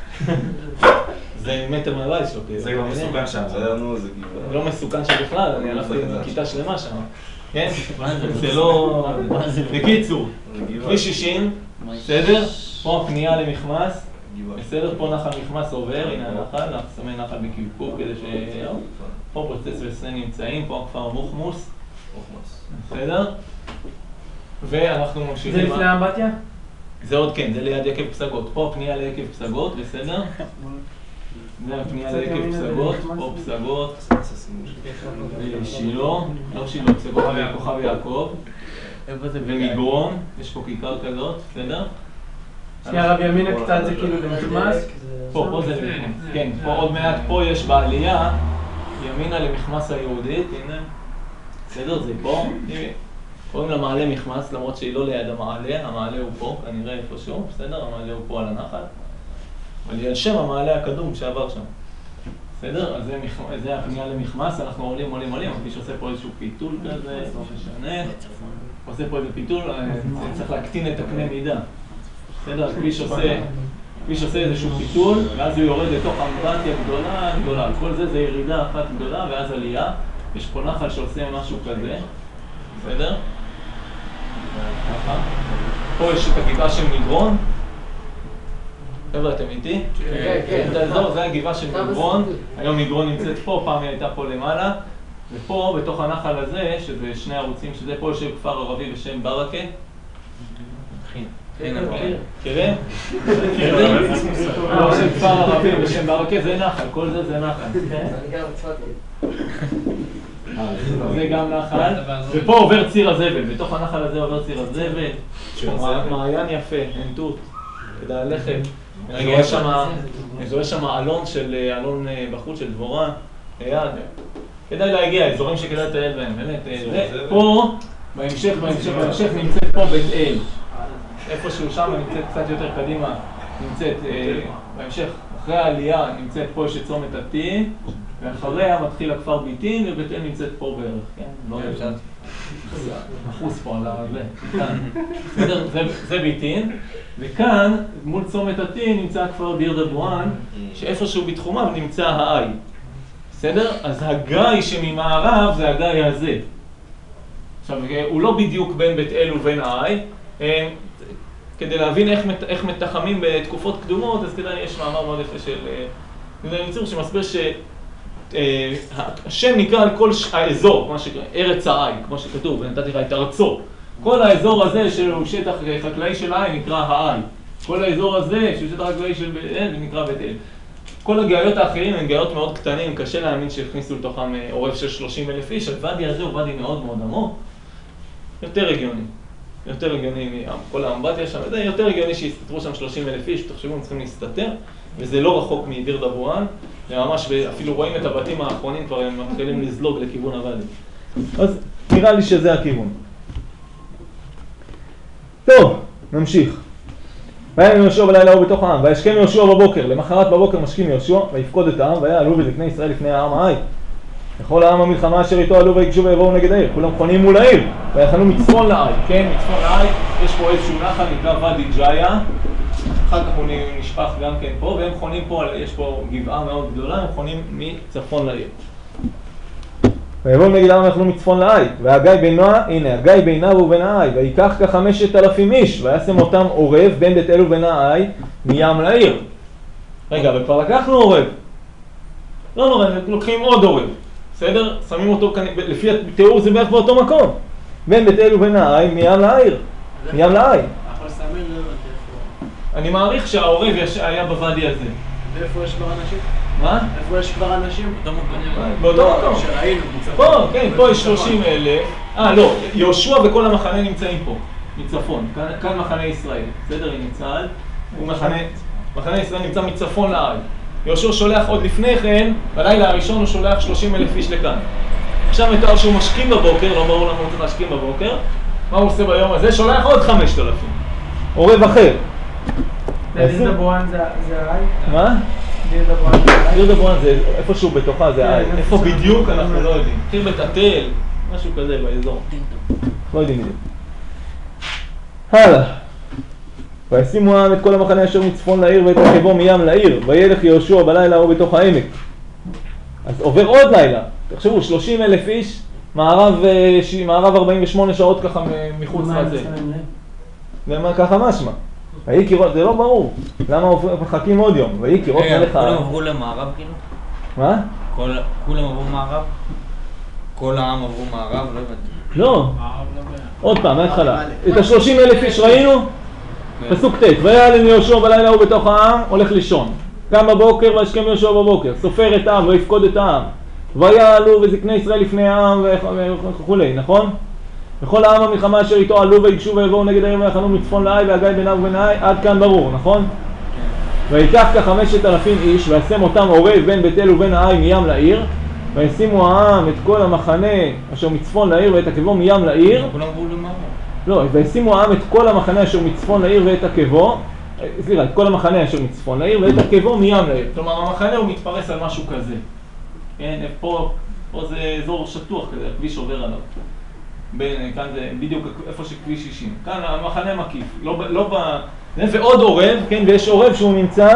Speaker 1: זה מטר מהבית שלו.
Speaker 3: זה כבר מסוכן שם, זה לנו, זה כאילו...
Speaker 1: לא מסוכן שבכלל, אני הלכתי לכיתה שלמה שם. כן? זה לא... בקיצור, כביש שישים, בסדר? פה הפנייה למחמס, בסדר? פה נחל מחמס עובר, הנה הנחל, אנחנו שמים נחל בקבקוב כדי ש... פה פוצץ וסנה נמצאים, פה הכפר מוחמוס, בסדר? ואנחנו ממשיכים...
Speaker 6: זה לפני האמבטיה?
Speaker 1: זה עוד כן, זה ליד יקב פסגות. פה הפנייה ליקב פסגות, בסדר? זה הפנייה ליקב פסגות, פה פסגות, שילה, לא שילה, פסגות וכוכב יעקב, ומגרון, יש פה כיכר כזאת, בסדר?
Speaker 6: שנייה, רב ימינה קצת זה כאילו למחמס?
Speaker 1: פה, פה זה למחמס, כן, פה עוד מעט, פה יש בעלייה, ימינה למחמס היהודית, הנה, בסדר, זה פה, קוראים לה מעלה מחמס, למרות שהיא לא ליד המעלה, המעלה הוא פה, כנראה איפשהו, בסדר, המעלה הוא פה על הנחל. אבל היא על שם המעלה הקדום שעבר שם. בסדר? אז זה, מח... זה הפנייה למחמס, אנחנו עולים, עולים, עולים, הכביש עושה פה איזשהו פיתול כזה, לא משנה. עושה פה איזה פיתול, צריך להקטין את הקנה מידה. בסדר? הכביש עושה, הכביש עושה איזשהו פיתול, ואז הוא יורד לתוך אמבטיה גדולה, גדולה. כל זה זה ירידה אחת גדולה, ואז עלייה. יש פה נחל שעושה משהו כזה. בסדר? ככה. פה יש את הגבעה של מגרון. חבר'ה, אתם איתי?
Speaker 6: כן, כן.
Speaker 1: את האזור, זה הגבעה של מגרון. היום מגרון נמצאת פה, פעם היא הייתה פה למעלה. ופה, בתוך הנחל הזה, שזה שני ערוצים, שזה פה יושב כפר ערבי בשם ברקה. מכירים? מכירים? פה יושב כפר ערבי בשם ברקה, זה נחל, כל זה זה נחל. זה גם נחל, ופה עובר ציר הזבל, בתוך הנחל הזה עובר ציר הזבל. מעיין יפה, אין תות, כדאי ללכת. אני רואה שם אלון של, אלון בחוץ של דבורה, ליד. כדאי להגיע, אזורים שכדאי לטייל בהם, באמת, פה, בהמשך, בהמשך, בהמשך נמצאת פה בית אל. איפשהו שם נמצאת קצת יותר קדימה, נמצאת בהמשך, אחרי העלייה נמצאת פה יש את צומת עתין, ואחריה מתחיל הכפר ביתין, ובית אל נמצאת פה בערך, כן? לא אפשר. מחוס פה על הזה, כאן. בסדר, זה ביתין, וכאן, מול צומת עתין, נמצא הכפר דיר דבואן, שאיפשהו בתחומיו נמצא העי. בסדר? אז הגיא שממערב זה הגיא הזה. עכשיו, הוא לא בדיוק בין בית אל ובין העי. כדי להבין איך, איך מתחמים בתקופות קדומות, אז כדאי יש מאמר מאוד יפה של יהודה אליצור שמסביר שהשם נקרא על כל האזור, מה שקרא, ארץ העי, כמו שכתוב, ונתתי לך את ארצו. כל האזור הזה שהוא שטח חקלאי של העי נקרא העי. כל האזור הזה שהוא שטח חקלאי של בית אל נקרא בית אל. כל הגאיות האחרים הם גאיות מאוד קטנים, קשה להאמין שהכניסו לתוכם עורף של שלושים אלף איש, הוואדי הזה הוא ואדי מאוד מאוד עמוק, יותר הגיוני. יותר הגיוני מכל האמבטיה שם, זה יותר הגיוני שיסתתרו שם שלושים אלף איש, תחשבו, הם צריכים להסתתר, וזה לא רחוק מדיר דבואן, וממש אפילו רואים את הבתים האחרונים, כבר הם מתחילים לזלוג לכיוון הוואדי. אז נראה לי שזה הכיוון. טוב, נמשיך. ויען יהושע בלילה ההוא בתוך העם, וישכם יהושע בבוקר, למחרת בבוקר משכים יהושע, ויפקוד את העם, ויעלו בזקני ישראל לפני העם העי. לכל העם המלחמה אשר איתו עלו ויגשו ויבואו נגד העיר, כולם חונים מול העיר, ויחנו מצפון לעי, כן, מצפון לעי, יש פה איזשהו נחל נקרא ואדי ג'איה, אחר כך הוא נשפך גם כן פה, והם חונים פה, יש פה גבעה מאוד גדולה, הם חונים מצפון לעיר. ויבואו נגד העם ויחנו מצפון לעי, והגיא בינה, הנה, הגיא בינה ובין העי, ויקח כחמשת אלפים איש, וישם אותם עורב בין בית אל ובין העי, מים לעיר. רגע, וכבר לקחנו עורב. לא נורא, לוקחים עוד עורב. בסדר? שמים אותו, לפי התיאור זה בערך באותו מקום. בין בית אל ובין העי, מים לעיר. מים לעי. אני מעריך שהעורב היה בוואדי הזה.
Speaker 6: ואיפה יש כבר אנשים?
Speaker 1: מה?
Speaker 6: איפה יש כבר אנשים?
Speaker 1: באותו מקום.
Speaker 6: שראינו.
Speaker 1: פה, כן, פה יש שלושים אלף. אה, לא, יהושע וכל המחנה נמצאים פה, מצפון. כאן מחנה ישראל. בסדר, הנה צה"ל. הוא מחנה, מחנה ישראל נמצא מצפון לעי. יהושע שולח עוד לפני כן, בלילה הראשון הוא שולח שלושים אלף איש לכאן. עכשיו מתואר שהוא משכים בבוקר, לא ברור למה הוא צריך להשכים בבוקר. מה הוא עושה ביום הזה? שולח עוד חמשת אלפים. עורב אחר.
Speaker 6: דיר דבואן זה העי?
Speaker 1: מה?
Speaker 6: דיר דבואן זה העי?
Speaker 1: דיר דבואן זה איפשהו בתוכה, זה העי. איפה בדיוק אנחנו לא יודעים. התחיל בתתל, משהו כזה באזור. לא יודעים בדיוק. הלאה. וישימו העם את כל המחנה אשר מצפון לעיר ואת רכבו מים לעיר, וילך יהושע בלילה ההוא בתוך העמק. אז עובר עוד לילה, תחשבו, שלושים אלף איש, מערב, מערב ארבעים ושמונה שעות ככה מחוץ לזה. ומה ככה משמע? ויהי כראות, זה לא ברור, למה מחכים עוד יום? ויהי כראות מלך...
Speaker 2: כולם עברו למערב כאילו?
Speaker 1: מה?
Speaker 2: כולם עברו מערב? כל העם עברו מערב? לא הבנתי.
Speaker 1: לא, עוד פעם, מההתחלה. את ה-שלושים אלף איש ראינו? פסוק ט' ויעלם יהושע בלילה ההוא בתוך העם, הולך לישון. קם בבוקר וישכם יהושע בבוקר, סופר את העם ויפקוד את העם. ויעלו וזקני ישראל לפני העם וכולי, נכון? וכל העם המלחמה אשר איתו עלו ויגשו ויבואו נגד העיר ויחנו מצפון לעי והגיא בינה ובין העי, עד כאן ברור, נכון? ויקח כחמשת אלפים איש וישם אותם עורב בין בית אל ובין העי מים לעיר, וישימו העם את כל המחנה אשר מצפון לעיר ואת עקבו מים לעיר.
Speaker 2: כולם עברו למערב.
Speaker 1: לא, וישימו העם את כל המחנה אשר מצפון לעיר ואת עקבו, סליחה, את כל המחנה אשר מצפון לעיר ואת עקבו מים לעיר. כלומר, המחנה הוא מתפרס על משהו כזה. כן, פה, פה זה אזור שטוח כזה, הכביש עובר עליו. בין, כאן זה בדיוק איפה שכביש שישים. כאן המחנה מקיף, לא, לא ב... ועוד עורב, כן, ויש עורב שהוא נמצא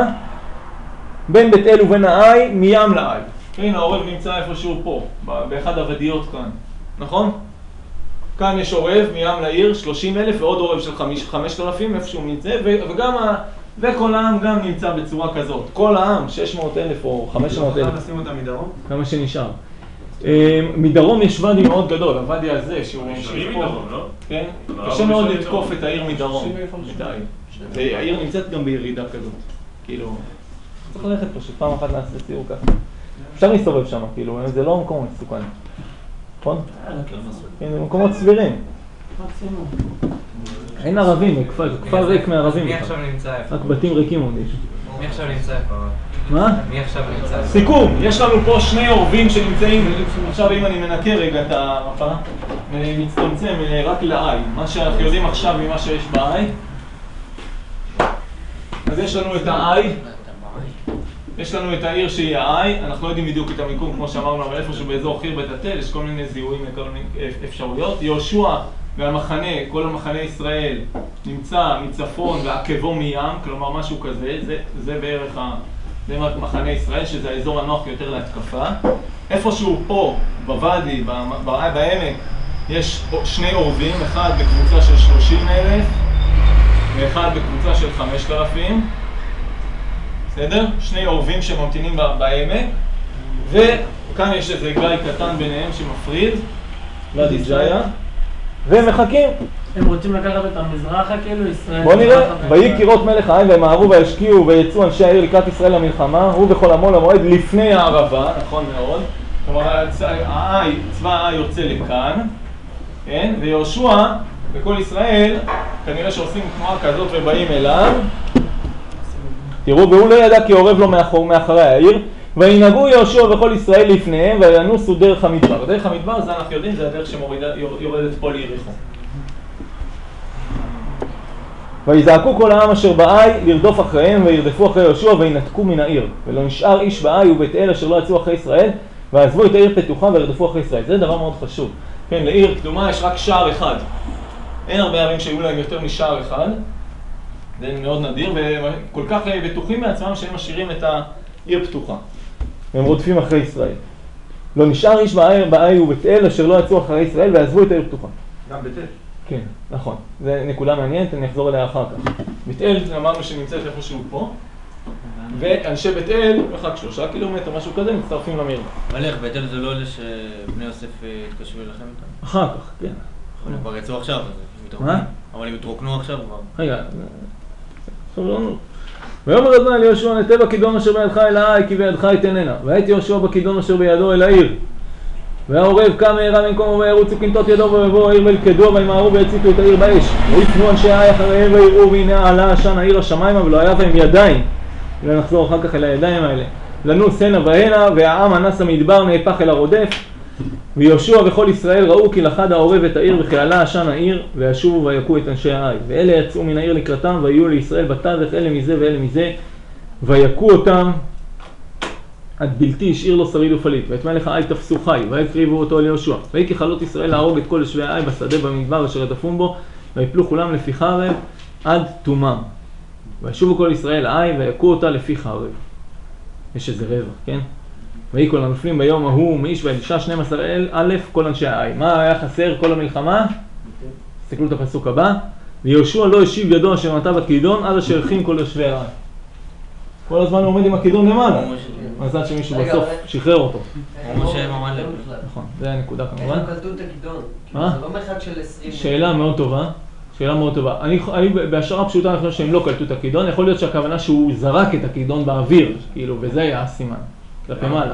Speaker 1: בין בית אל ובין העי, מים לעי. כן, העורב נמצא איפשהו פה, באחד הוודיות כאן, נכון? כאן יש עורב מים לעיר, שלושים אלף, ועוד עורב של חמשת אלפים, איפשהו נמצא, וגם ה... וכל העם גם נמצא בצורה כזאת. כל העם, שש מאות אלף או חמש מאות אלף.
Speaker 3: נשים אותם מדרום?
Speaker 1: כמה שנשאר. מדרום יש ואדי מאוד גדול, הוואדי הזה שהוא ממשיך פה. כן? קשה מאוד לתקוף את העיר מדרום. והעיר נמצאת גם בירידה כזאת. כאילו, צריך ללכת פשוט, פעם אחת נעשה סיור ככה. אפשר להסתובב שם, כאילו, זה לא מקום מסוכן. נכון? זה מקומות סבירים. אין ערבים, זה כפר ריק מערבים.
Speaker 5: מי עכשיו נמצא איפה?
Speaker 1: רק בתים ריקים עוד יש.
Speaker 5: מי עכשיו נמצא איפה?
Speaker 1: מה?
Speaker 5: מי עכשיו נמצא?
Speaker 1: סיכום, יש לנו פה שני עורבים שנמצאים, עכשיו אם אני מנקה רגע את המפה, מצטמצם רק ל-I, מה שאנחנו יודעים עכשיו ממה שיש ב-I, אז יש לנו את ה-I, יש לנו את העיר שהיא ה-I, אנחנו לא יודעים בדיוק את המיקום כמו שאמרנו, אבל איפשהו באזור חיר בית התל, יש כל מיני זיהויים וכל מיני אפשרויות. יהושע והמחנה, כל המחנה ישראל נמצא מצפון ועקבו מים, כלומר משהו כזה, זה, זה בערך ה... זה מחנה ישראל, שזה האזור הנוח יותר להתקפה. איפשהו פה, בוואדי, בעמק, יש שני עורבים, אחד בקבוצה של שלושים אלף ואחד בקבוצה של חמשת אלפים. בסדר? שני עורבים שממתינים בעמק, וכאן יש איזה גיא קטן ביניהם שמפריד, ואדי ג'איה, ומחכים.
Speaker 6: הם רוצים לקחת את המזרחה כאילו ישראל...
Speaker 1: בוא נראה, ויהי קירות מלך העין והם מערו וישקיעו ויצאו אנשי העיר לקראת ישראל למלחמה, הוא בכל המון המועד לפני הערבה, נכון מאוד. כלומר, העי, צבא העי יוצא לכאן, כן? ויהושע וכל ישראל, כנראה שעושים תנועה כזאת ובאים אליו. תראו, והוא לא ידע כי עורב לו מאחור, מאחרי העיר, וינהגו יהושע וכל ישראל לפניהם וינוסו דרך המדבר. דרך המדבר, זה אנחנו יודעים, זה הדרך שיורדת פה ליריחו. ויזעקו כל העם אשר בעי לרדוף אחריהם וירדפו אחרי יהושע וינתקו מן העיר. ולא נשאר איש בעי ובית אל אשר לא יצאו אחרי ישראל, ועזבו את העיר פתוחה וירדפו אחרי ישראל. זה דבר מאוד חשוב. כן, לעיר קדומה יש רק שער אחד. אין הרבה ערים שהיו להם יותר משער אחד. זה מאוד נדיר, וכל כך בטוחים מעצמם שהם משאירים את העיר פתוחה. והם רודפים אחרי ישראל. לא נשאר איש בעי ובית אל אשר לא יצאו אחרי ישראל ועזבו את העיר פתוחה.
Speaker 3: גם בית אל.
Speaker 1: כן, נכון. זה נקודה מעניינת, אני אחזור אליה אחר כך. בית אל, אמרנו שנמצאת איפשהו פה, ואנשי בית אל, מרחק שלושה קילומטר, משהו כזה, מצטרפים למרדף.
Speaker 2: מלך, בית אל זה לא אלה שבני יוסף התקשרו אליכם איתם?
Speaker 1: אחר כך, כן.
Speaker 2: הם כבר יצאו עכשיו, אז הם התרוקנו.
Speaker 1: מה?
Speaker 2: אבל הם התרוקנו עכשיו כבר.
Speaker 1: רגע, סבלנות. ויאמר אדוני אל יהושע נטה בכידון אשר בידך אל העי כי בידך יתננה. ואת יהושע בכידון אשר בידו אל העיר. והעורב קם מהרה במקומו וירוצו קנטות ידו ויבואו העיר וילכדוה וימהרו ויציתו את העיר באש. ויפנו אנשי העי אחריהם ויראו והנה עלה עשן העיר השמיימה ולא היה בהם ידיים. ונחזור אחר כך אל הידיים האלה. לנוס הנה והנה והעם אנס המדבר נהפך אל הרודף. ויהושע וכל ישראל ראו כי לחד העורב את העיר וכי עלה עשן העיר וישובו ויכו את אנשי העי. ואלה יצאו מן העיר לקראתם ויהיו לישראל בתווך אלה מזה ואלה מזה ויכו אותם עד בלתי השאיר לו שריד ופליט. ואת מלך העי תפסו חי ויקריבו אותו אל יהושע. ויהי ככלות ישראל להרוג את כל יושבי העי בשדה במדבר אשר יטפון בו ויפלו כולם לפי חרב עד תומם. וישובו כל ישראל העי ויכו אותה לפי חרב. יש איזה רבע, כן? ויהי כל הנופלים ביום ההוא מאיש ועד אישה שנים עשר א' כל אנשי העי. מה היה חסר כל המלחמה? תסתכלו את הפסוק הבא. ויהושע לא השיב ידו אשר נטע בכידון עד אשר הכין כל יושבי העי. כל הזמן הוא עומד עם הכידון למעלה. מזל שמישהו בסוף שחרר אותו.
Speaker 2: כמו שהם עמד לב.
Speaker 1: נכון, זה הנקודה כמובן.
Speaker 4: איך הם קלטו את הכידון?
Speaker 1: מה?
Speaker 4: זה לא מרחק של עשרים...
Speaker 1: שאלה מאוד טובה. שאלה מאוד טובה. אני, אני בהשערה פשוטה אני חושב שהם לא קלטו את הכידון. יכול להיות שהכוונה שהוא זרק את הכידון באוויר, כאילו, וזה היה הסימן. כלפי מעלה.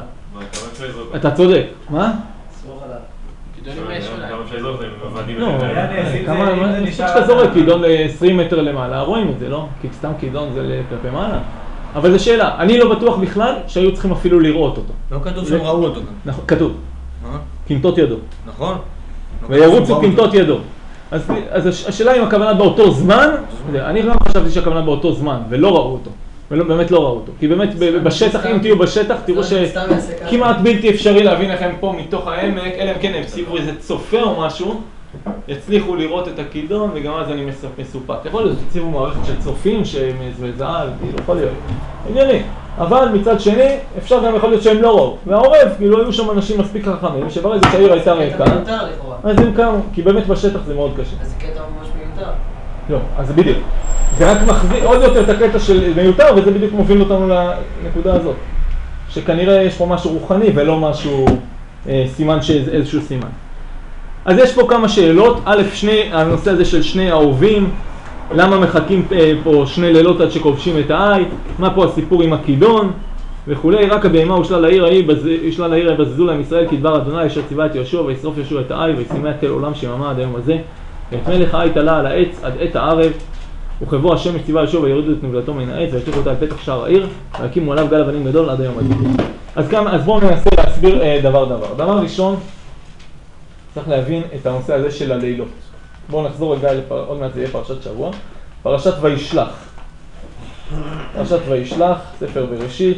Speaker 1: אתה צודק. מה?
Speaker 4: סמוך עליו.
Speaker 5: כידונים יש אולי.
Speaker 3: כמה אפשר לזרוק להם?
Speaker 1: לא, כמה, מספיק שאתה זורק כידון ל-עשרים מטר למעלה, רואים את זה, לא? כי סתם כידון זה כלפי מעלה. אבל זו שאלה, אני לא בטוח בכלל שהיו צריכים אפילו לראות אותו.
Speaker 2: לא כתוב שהם ראו אותו גם.
Speaker 1: נכון, כתוב. קנטות ידו.
Speaker 2: נכון.
Speaker 1: וירוצו קנטות ידו. אז, אז השאלה אם הכוונה באותו זמן, אני גם חשבתי שהכוונה באותו זמן, ולא ראו אותו. באמת לא ראו אותו. כי באמת בשטח, אם תהיו בשטח, תראו שכמעט בלתי אפשרי להבין איך הם פה מתוך העמק, אלא אם כן הם ציבו איזה צופה או משהו, יצליחו לראות את הכידון, וגם אז אני מסופק. יכול להיות שציבו מערכת של צופים, שמזעל, כאילו, יכול להיות. ענייני. אבל מצד שני, אפשר גם יכול להיות שהם לא ראו. והעורב, כאילו, היו שם אנשים מספיק חכמים, שברגע שהעיר הייתה ריקה, אז הם קמו, כי באמת בשטח זה מאוד קשה.
Speaker 4: אז זה קטע ממש מיותר.
Speaker 1: לא, אז זה בדיוק. זה רק מחזיק עוד יותר את הקטע של מיותר, וזה בדיוק מוביל אותנו לנקודה הזאת. שכנראה יש פה משהו רוחני ולא משהו אה, סימן שאיזשהו סימן. אז יש פה כמה שאלות. א', שני, הנושא הזה של שני האהובים, למה מחכים אה, פה שני לילות עד שכובשים את העי, מה פה הסיפור עם הכידון וכולי. רק הבהמה הושלה לעיר ההיא, הושלה לעיר יבזזו להם ישראל כדבר אדוני אשר ציווה את יהושע וישרוף יהושע את העי וישימה את תל עולם שממה עד היום הזה. ואת מלך העי תלה על העץ עד עת הערב וכבוא השם ציווה יהושע ויורידו את נבלתו מן העץ וישליכו אותה על פתח שער העיר והקימו עליו גל אבנים גדול עד היום הזה. אז, כאן, אז בואו ננסה להסביר אה, דבר דבר. דבר ראשון, צריך להבין את הנושא הזה של הלילות. בואו נחזור רגע, לפר... עוד מעט זה יהיה פרשת שבוע. פרשת וישלח. פרשת וישלח, ספר בראשית.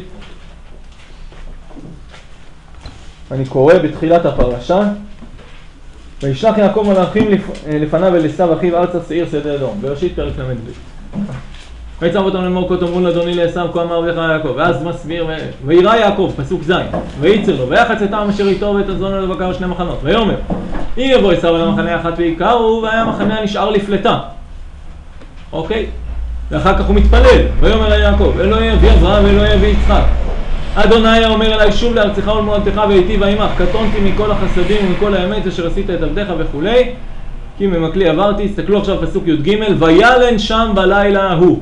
Speaker 1: אני קורא בתחילת הפרשה. וישלח יעקב מלאכים לפ... לפניו אל עשיו אחיו ארצה שעיר שדה אדום. בראשית פרק ל"ב. ויצב אותם לאמור כה תאמרו לאדוני לעשיו כה אמר עבדך יעקב. ואז מסביר ו... וירא יעקב, פסוק ז', וייצר לו, ויחץ את העם אשר איתו ואת הזון אליו ובקר שני מחנות. ויאמר, אם יבוא עשיו אל המחנה האחת ויקראו, והיה המחנה הנשאר לפלטה. אוקיי? ואחר כך הוא מתפלל, ויאמר אל יעקב, אלוהי אבי אברהם ואלוהי אבי יצחק. אדוני אומר אליי שוב לארצך ולמולדתך והיטיבה עמך, קטונתי מכל החסדים ומכל האמת אשר עשית את עבדיך וכולי, כי ממקלי עברתי. הסתכלו עכשיו פסוק י"ג, וילן שם בלילה ההוא.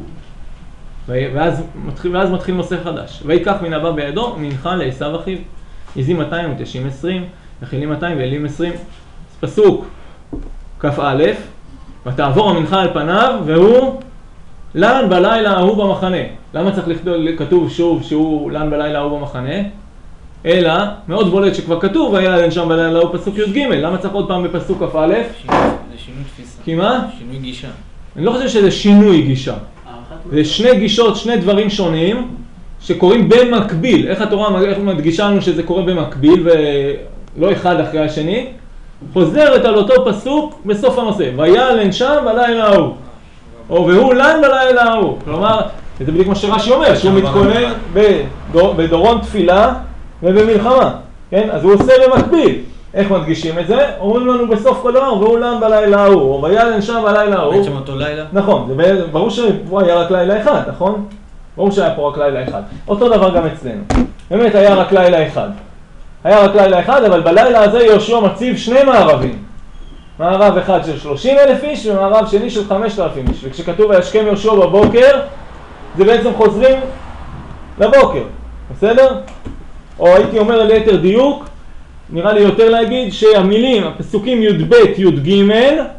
Speaker 1: ואז מתחיל, ואז מתחיל נושא חדש. ויקח מן הבא בידו מנחה לעשיו אחיו, עזים מאתיים ותשעים עשרים, מכילים מאתיים ואלים עשרים. פסוק כ"א, ותעבור המנחה על פניו והוא לן בלילה ההוא במחנה. למה צריך לכתוב שוב שהוא לן בלילה ההוא במחנה? אלא מאוד בולט שכבר כתוב וילן שם בלילה ההוא פסוק י"ג. למה צריך עוד פעם בפסוק כ"א?
Speaker 2: זה שינוי תפיסה.
Speaker 1: כי מה?
Speaker 2: שינוי גישה.
Speaker 1: אני לא חושב שזה שינוי גישה. זה שני גישות, שני דברים שונים שקורים במקביל. איך התורה איך מדגישה לנו שזה קורה במקביל ולא אחד אחרי השני? חוזרת על אותו פסוק בסוף הנושא. וילן שם בלילה ההוא. או והוא לן בלילה ההוא. כלומר, זה בדיוק מה שרש"י אומר, שהוא מתכונן בדור, בדורון תפילה ובמלחמה. כן? אז הוא עושה במקביל. איך מדגישים את זה? אומרים לנו בסוף כל דבר, והוא לן בלילה ההוא, או וילן שם בלילה ההוא.
Speaker 2: בעצם אותו לילה?
Speaker 1: נכון, זה ברור שפה היה רק לילה אחד, נכון? ברור שהיה פה רק לילה אחד. אותו דבר גם אצלנו. באמת היה רק לילה אחד. היה רק לילה אחד, אבל בלילה הזה יהושע מציב שני מערבים. מערב אחד של שלושים אלף איש ומערב שני של חמשת אלפים איש. וכשכתוב וישכם יהושע בבוקר, זה בעצם חוזרים לבוקר. בסדר? או הייתי אומר ליתר דיוק, נראה לי יותר להגיד שהמילים, הפסוקים י"ב, י"ג,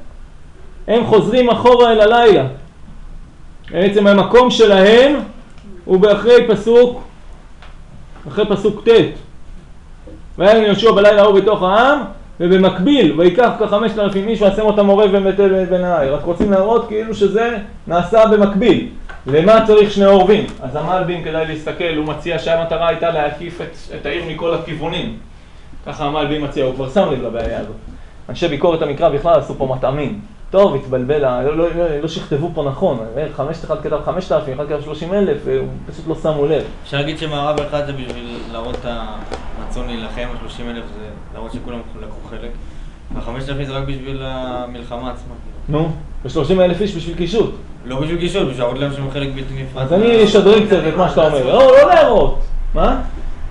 Speaker 1: הם חוזרים אחורה אל הלילה. בעצם המקום שלהם הוא באחרי פסוק, אחרי פסוק ט'. והיה יהושע בלילה ההוא בתוך העם, ובמקביל, ויקח כחמשת אלפים איש ועשם אותם עורב ובטל בין העיר. רק רוצים להראות כאילו שזה נעשה במקביל. למה צריך שני עורבים? אז המלבים כדאי להסתכל, הוא מציע שהמטרה הייתה להקיף את, את העיר מכל הכיוונים. ככה המלבים מציע, הוא כבר שם לב לבעיה הזאת. אנשי ביקורת המקרא בכלל עשו פה מטעמים. טוב, התבלבל, לא, לא, לא, לא שכתבו פה נכון. חמשת אחד כתב חמשת אלפים, אחד כתב שלושים אלף, פשוט לא שמו לב.
Speaker 2: אפשר להגיד שמערב אחד זה בשביל להראות את הרצון להילחם, ה-שלושים אלף זה להראות שכולם לקחו חלק. וה-חמשת אלפים זה רק בשביל המלחמה עצמה.
Speaker 1: נו, ו-שלושים אלף איש בשביל קישוט.
Speaker 2: לא בשביל קישוט, בשביל להראות להם שהם חלק בלתי נפרד.
Speaker 1: אז אני אשדרג קצת את מה שאתה אומר. לא, לא להראות. מה?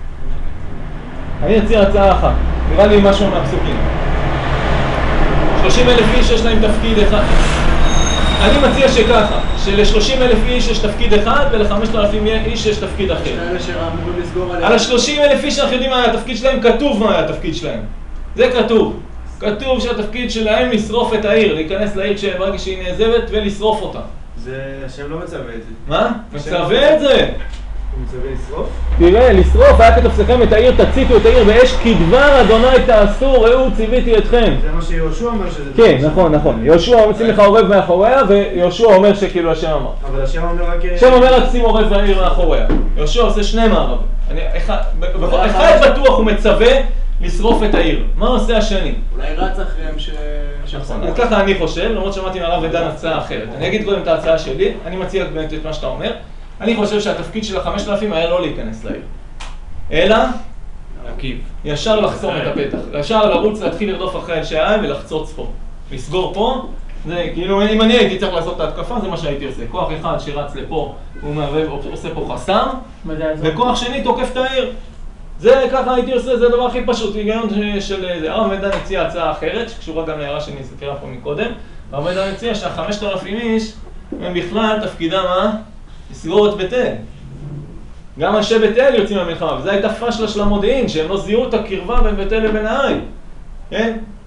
Speaker 1: אני אציע הצעה אחת. נראה לי משהו מהפסוקים. שלושים אלף איש יש להם תפקיד אחד. אני מציע שככה, של-שלושים אלף איש יש תפקיד אחד ול-חמשת אלפים איש יש תפקיד אחר. על ה-שלושים אלף איש אנחנו יודעים מה היה התפקיד שלהם, כתוב מה היה התפקיד שלהם. זה כתוב. כתוב שהתפקיד שלהם לשרוף את העיר, להיכנס לעיר ברגע שהיא נעזבת ולשרוף אותה.
Speaker 3: זה, השם לא מצווה את זה.
Speaker 1: מה? מצווה את זה.
Speaker 3: הוא מצווה לשרוף?
Speaker 1: תראה, לשרוף, היה כתוב לכם את העיר, תציתו את העיר באש, כי דבר אדוני תעשו, ראו ציוויתי אתכם.
Speaker 3: זה מה שיהושע אומר שזה...
Speaker 1: כן, נכון, נכון. יהושע מוצאים לך עורב מאחוריה, ויהושע אומר שכאילו השם אמר.
Speaker 3: אבל השם אומר רק...
Speaker 1: השם אומר רק שים עורב בעיר מאחוריה. יהושע עושה שני מערבים. אחד בטוח הוא מצווה לשרוף את העיר. מה עושה השני?
Speaker 6: אולי רץ אחריהם ש...
Speaker 1: אז ככה אני חושב, למרות שמעתי מהרב ודן הצעה אחרת. אני אגיד קודם את ההצעה שלי, אני מציע באמת את מה שאתה אומר. אני חושב שהתפקיד של החמשת אלפים היה לא להיכנס לעיר. אלא, ישר לחסום את הפתח. ישר לרוץ, להתחיל לרדוף אחרי אנשי העם ולחצוץ פה. לסגור פה. זה כאילו, אם אני הייתי צריך לעשות את ההתקפה, זה מה שהייתי עושה. כוח אחד שרץ לפה, הוא מערב, עושה פה חסם, וכוח שני תוקף את העיר. זה ככה הייתי עושה, זה הדבר הכי פשוט. היגיון של זה. הרב מדן הציע הצעה אחרת, שקשורה גם להערה שאני אסתכל פה מקודם. הרב מדן הציע שהחמשת אלפים איש, הם בכלל תפקידם מה? לסגור את בית אל. גם אנשי בית אל יוצאים מהמלחמה, וזו הייתה פשלה של המודיעין, שהם לא זיהו את הקרבה בין בית אל לבין העין. כן?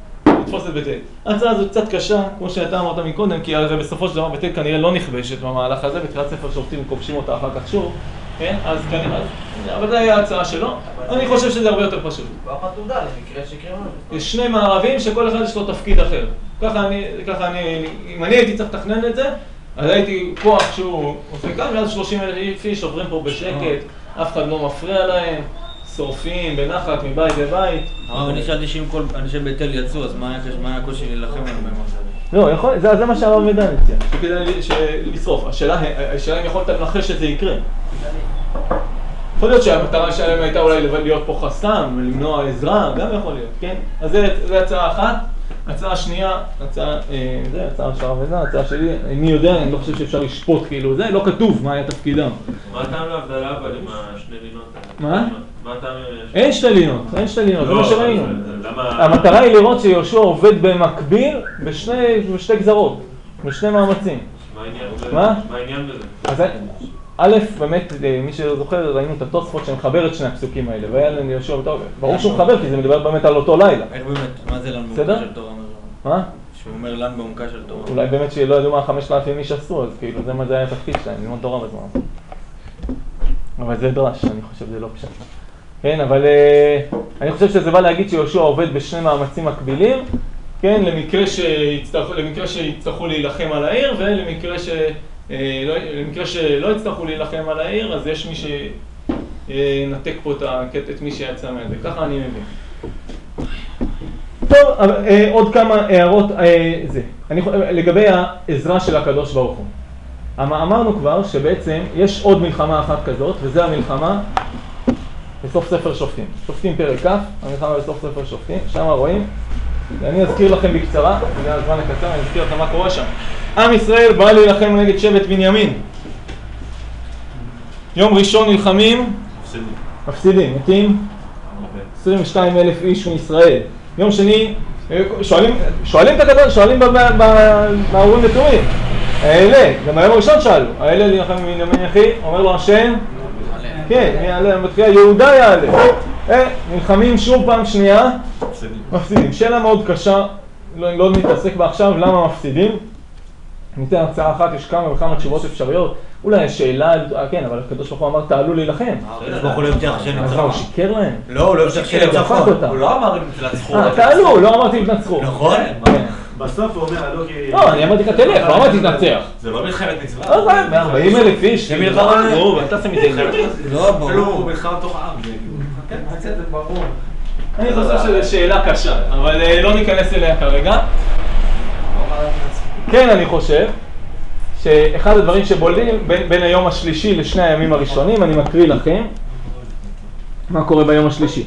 Speaker 1: לתפוס את בית אל. ההצעה הזו קצת קשה, כמו שאתה אמרת מקודם, כי הרי בסופו של דבר בית אל כנראה לא נכבשת במהלך הזה, בתחילת ספר שופטים כובשים אותה אחר כך שוב, כן? אז כנראה, אבל זה היה ההצעה שלו, אני חושב שזה הרבה יותר פשוט.
Speaker 4: ואחת תעודה למקרה שיקרה משהו.
Speaker 1: יש שני מערבים שכל אחד יש לו תפקיד אחר. ככה אני, ככה אני, אם אני הייתי צריך לתכנן את זה, אז הייתי כוח שהוא עושה כאן, ואז שלושים אלף איש עוברים פה בשקט, אף אחד לא מפריע להם, שורפים בנחת מבית לבית.
Speaker 2: אבל אני שאלתי שאם כל אנשי בית אל יצאו, אז מה היה הקושי להילחם עליהם במחזר?
Speaker 1: לא, יכול, זה, זה מה שהרב מדן הציע, שכדאי לשרוף. השאלה, השאלה אם יכולת לנחש שזה יקרה. יכול להיות שהמטרה שלהם הייתה אולי להיות פה חסם, למנוע עזרה, גם יכול להיות, כן? אז זה הצעה אחת. הצעה שנייה, הצעה, זה, הצעה של הרב מדן, הצעה שלי, מי יודע, אני לא חושב שאפשר לשפוט כאילו, זה לא כתוב מה היה תפקידם.
Speaker 7: מה הטעם להבדלה אבל עם השני לינות?
Speaker 1: מה?
Speaker 7: מה הטעם?
Speaker 1: אין שתי לינות, אין שתי לינות, זה מה שראינו.
Speaker 7: למה?
Speaker 1: המטרה היא לראות שיהושע עובד במקביל בשתי גזרות, בשני מאמצים.
Speaker 7: מה העניין בזה?
Speaker 1: מה?
Speaker 7: מה העניין בזה?
Speaker 1: אז א', באמת, מי שזוכר, ראינו את התוספות שמחבר את שני הפסוקים האלה, והיה לנו יהושע וטוב, ברור שהוא מחבר כי זה מדבר באמת על אותו לילה.
Speaker 2: איך באמת? מה זה לן בעומקה
Speaker 1: בסדר?
Speaker 2: של תורה?
Speaker 1: מה?
Speaker 2: שהוא אומר לן בעומקה של תורה.
Speaker 1: אולי באמת שלא ידעו מה חמשת אלפים איש עשו, אז כאילו זה מה זה היה התפקיד שלהם, ללמוד תורה בזמן. אבל זה דרש, אני חושב שזה לא פשט. כן, אבל uh, אני חושב שזה בא להגיד שיהושע עובד בשני מאמצים מקבילים, כן, למקרה שיצטרכו, למקרה שיצטרכו להילחם על העיר, ולמקרה ש, uh, לא, למקרה שלא יצטרכו להילחם על העיר, אז יש מי שנתק פה את, את מי שיצא מזה. ככה אני מבין. טוב, uh, עוד כמה הערות, uh, זה. אני, לגבי העזרה של הקדוש ברוך הוא. אמרנו כבר שבעצם יש עוד מלחמה אחת כזאת, וזה המלחמה בסוף ספר שופטים. שופטים פרק כ', המלחמה בסוף ספר שופטים, שם רואים. ואני אזכיר לכם בקצרה, בגלל הזמן הקצר, אני אזכיר לכם מה קורה שם. עם ישראל בא להילחם נגד שבט בנימין. יום ראשון נלחמים, מפסידים, מפסידים, מתים עשרים ושניים אלף איש מישראל. יום שני, שואלים, שואלים את הקדוש, שואלים באורים ותורים. האלה, גם היום הראשון שאלו, האלה להילחם בנימין אחי, אומר לו השם, כן, מי יעלה, מתחילה, יהודה יעלה. אה, נלחמים שוב פעם שנייה, מפסידים. שאלה מאוד קשה, לא, לא נתעסק בה עכשיו, למה מפסידים? ניתן הרצאה אחת, יש כמה וכמה תשובות אפשריות. אולי השאלה, כן, אבל הקדוש ברוך הוא אמר, תעלו להילחם.
Speaker 2: הקדוש ברוך הוא לא הבטיח שניצחון.
Speaker 1: אז הוא שיקר להם?
Speaker 2: לא, הוא לא הבטיח שניצחון.
Speaker 5: הוא לא אמר אם תנצחו.
Speaker 1: תעלו, לא אמרתי תנצחו.
Speaker 2: נכון?
Speaker 3: בסוף הוא אומר, לא כי...
Speaker 1: לא, אני אמרתי תלך, לא אמרתי תנצח.
Speaker 7: זה לא מלחמת מצווה.
Speaker 1: לא, זה ארבעים אלף איש.
Speaker 2: זה מלחמה.
Speaker 1: נו, ואתה עושה מזה.
Speaker 2: לא, ברור.
Speaker 7: אפילו מלחמת תוך עם.
Speaker 6: זה ברור.
Speaker 1: אני חושב שזו שאלה קשה, אבל לא ניכנס אליה כרגע. כן, אני חושב שאחד הדברים שבולדים בין, בין היום השלישי לשני הימים הראשונים, אני מקריא לכם מה קורה ביום השלישי.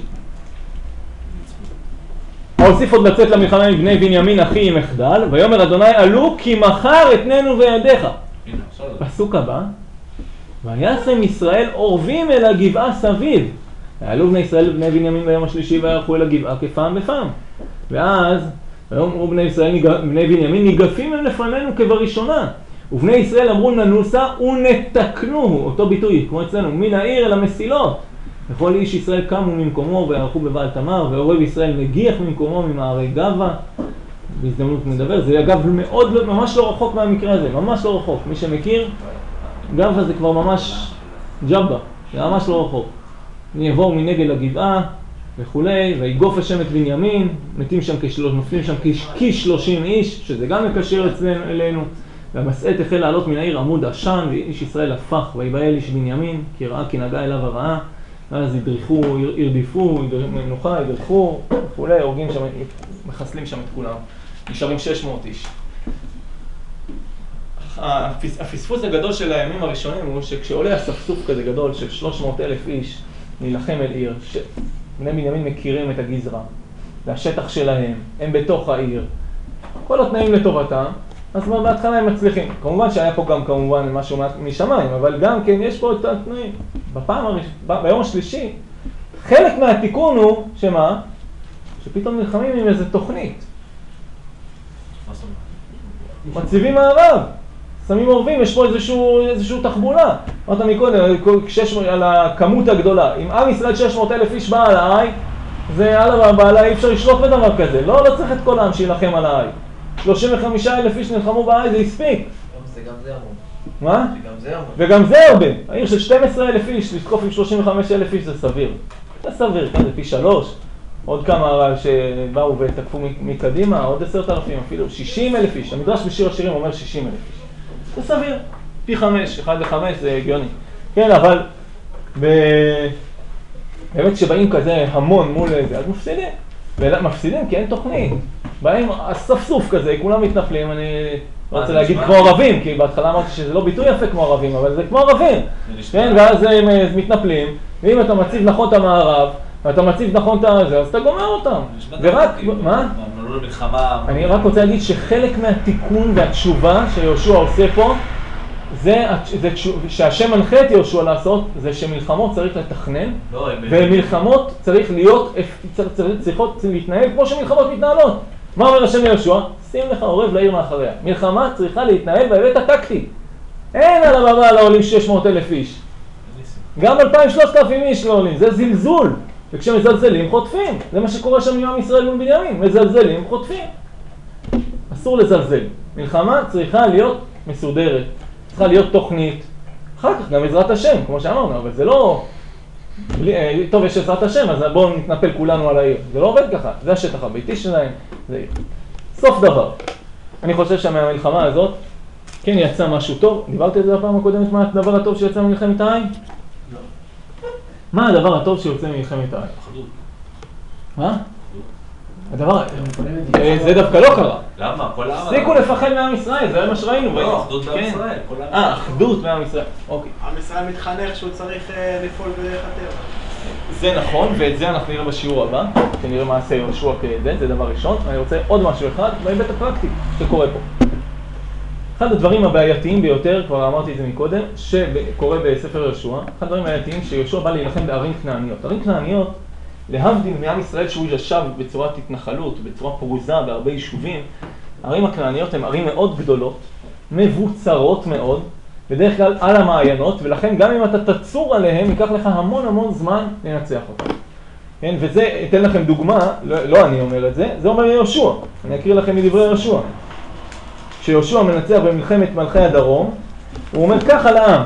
Speaker 1: הוסיף עוד לצאת למלחמה עם בני בנימין אחי עם מחדל, ויאמר אדוני עלו כי מחר אתננו וידיך. פסוק הבא, וישם ישראל אורבים אל הגבעה סביב. ועלו בני ישראל ובני בנימין ביום השלישי ויערכו אל הגבעה כפעם בפעם. ואז ויאמרו בני ישראל בני בנימין ניגפים הם לפנינו כבראשונה. ובני ישראל אמרו ננוסה ונתקנו, אותו ביטוי כמו אצלנו, מן העיר אל המסילות. וכל איש ישראל קמו ממקומו ויערכו בבעל תמר, ועורב ישראל מגיח ממקומו ממערי גבה. בהזדמנות נדבר, זה אגב מאוד, ממש לא רחוק מהמקרה הזה, ממש לא רחוק. מי שמכיר, גבה זה כבר ממש ג'אבה, זה ממש לא רחוק. יבואו מנגד לגבעה וכולי, ויגוף השם את בנימין, מתים שם כשלוש, נופלים שם כשלושים איש, שזה גם מקשר אצלנו. והמסעת החל לעלות מן העיר עמוד עשן, ואיש ישראל הפך, ויבהל איש בנימין, כי ראה כי נגע אליו הרעה. אז ידרכו, ירדיפו, מנוחה, ידרכו, וכולי, הורגים שם, מחסלים שם את כולם. נשארים שש מאות איש. הפספוס הגדול של הימים הראשונים הוא שכשעולה הספסוף כזה גדול של שלוש מאות אלף איש להילחם אל עיר, בני בנימין מכירים את הגזרה, והשטח שלהם, הם בתוך העיר, כל התנאים לטובתם, אז בהתחלה הם מצליחים. כמובן שהיה פה גם כמובן משהו משמיים, אבל גם כן יש פה את התנאים. בפעם הראש... ביום השלישי, חלק מהתיקון הוא, שמה? שפתאום נלחמים עם איזה תוכנית. מציבים מערב, שמים עורבים, יש פה איזשהו, איזשהו תחבולה. אמרת מקודם, על הכמות הגדולה. אם עם ישראל שש מאות אלף איש בא עליי, זה יאללה, בעלה אי אפשר לשלוט בדבר כזה. לא, לא צריך את כל העם שילחם על האי. שלושים וחמישה אלף איש נלחמו באי, זה הספיק.
Speaker 4: זה גם זה המון.
Speaker 1: מה?
Speaker 4: זה גם זה המון.
Speaker 1: וגם זה הרבה. העיר של שנים עשר אלף איש, לתקוף עם שלושים וחמישה אלף איש זה סביר. זה סביר, כן, זה פי שלוש. עוד כמה שבאו ותקפו מקדימה, עוד עשרת אלפים, אפילו שישים אלף איש. המדרש בשיר השירים אומר שישים אלף איש. זה סביר. פי חמש, אחד לחמש זה הגיוני. כן, אבל ב... באמת שבאים כזה המון מול זה, אז מפסידים. מפסידים כי אין תוכנית. באים הספסוף כזה, כולם מתנפלים, אני לא רוצה להגיד כמו ערבים, כי בהתחלה אמרתי שזה לא ביטוי יפה כמו ערבים, אבל זה כמו ערבים. כן, ואז הם מתנפלים, ואם אתה מציב נכון את המערב, ואתה מציב נכון את זה, אז אתה גומר אותם. ורק, מה? אני רק רוצה להגיד שחלק מהתיקון והתשובה שיהושע עושה פה, זה, זה שהשם מנחה את יהושע לעשות, זה שמלחמות צריך לתכנן, לא, ומלחמות צריך להיות, צריך, צריכות להתנהל כמו שמלחמות מתנהלות. מה אומר השם ליהושע? שים לך עורב לעיר מאחריה. מלחמה צריכה להתנהל בהיבט הטקטי. אין על הבמה לעולים שש מאות אלף איש. גם אלפיים שלושת אלפים איש לא עולים, זה זלזול. וכשמזלזלים חוטפים. זה מה שקורה שם עם עם ישראל מול בנימין. מזלזלים חוטפים. אסור לזלזל. מלחמה צריכה להיות מסודרת. צריכה להיות תוכנית, אחר כך גם בעזרת השם, כמו שאמרנו, אבל זה לא... טוב, יש עזרת השם, אז בואו נתנפל כולנו על העיר. זה לא עובד ככה, זה השטח הביתי שלהם, זה עיר. סוף דבר. אני חושב שמהמלחמה הזאת, כן יצא משהו טוב. דיברתי על זה הפעם הקודמת, מה הדבר הטוב שיוצא ממלחמת העי? לא. מה הדבר הטוב שיוצא ממלחמת העי? אחדות. מה? הדבר, זה דווקא לא קרה.
Speaker 7: למה? כל העם...
Speaker 1: הפסיקו לפחד מעם ישראל, זה מה שראינו.
Speaker 7: לא, אחדות מעם ישראל.
Speaker 1: אה, אחדות מעם ישראל. אוקיי.
Speaker 3: עם ישראל מתחנך שהוא צריך לפעול בדרך הטבע.
Speaker 1: זה נכון, ואת זה אנחנו נראה בשיעור הבא, שנראה מה עשה יהושע כזה, זה דבר ראשון. אני רוצה עוד משהו אחד, בהיבט הפרקטי שקורה פה. אחד הדברים הבעייתיים ביותר, כבר אמרתי את זה מקודם, שקורה בספר יהושע, אחד הדברים הבעייתיים שיהושע בא להילחם בערים כנעניות. ערים כנעניות, להבדיל מעם ישראל שהוא ישב בצורת התנחלות, בצורה פרוזה בהרבה יישובים, הערים הכנעניות הן ערים מאוד גדולות, מבוצרות מאוד, בדרך כלל על המעיינות, ולכן גם אם אתה תצור עליהם, ייקח לך המון המון זמן לנצח אותם. כן? וזה, אתן לכם דוגמה, לא, לא אני אומר את זה, זה אומר יהושע. אני אקריא לכם מדברי יהושע. כשיהושע מנצח במלחמת מלכי הדרום, הוא אומר כך על העם,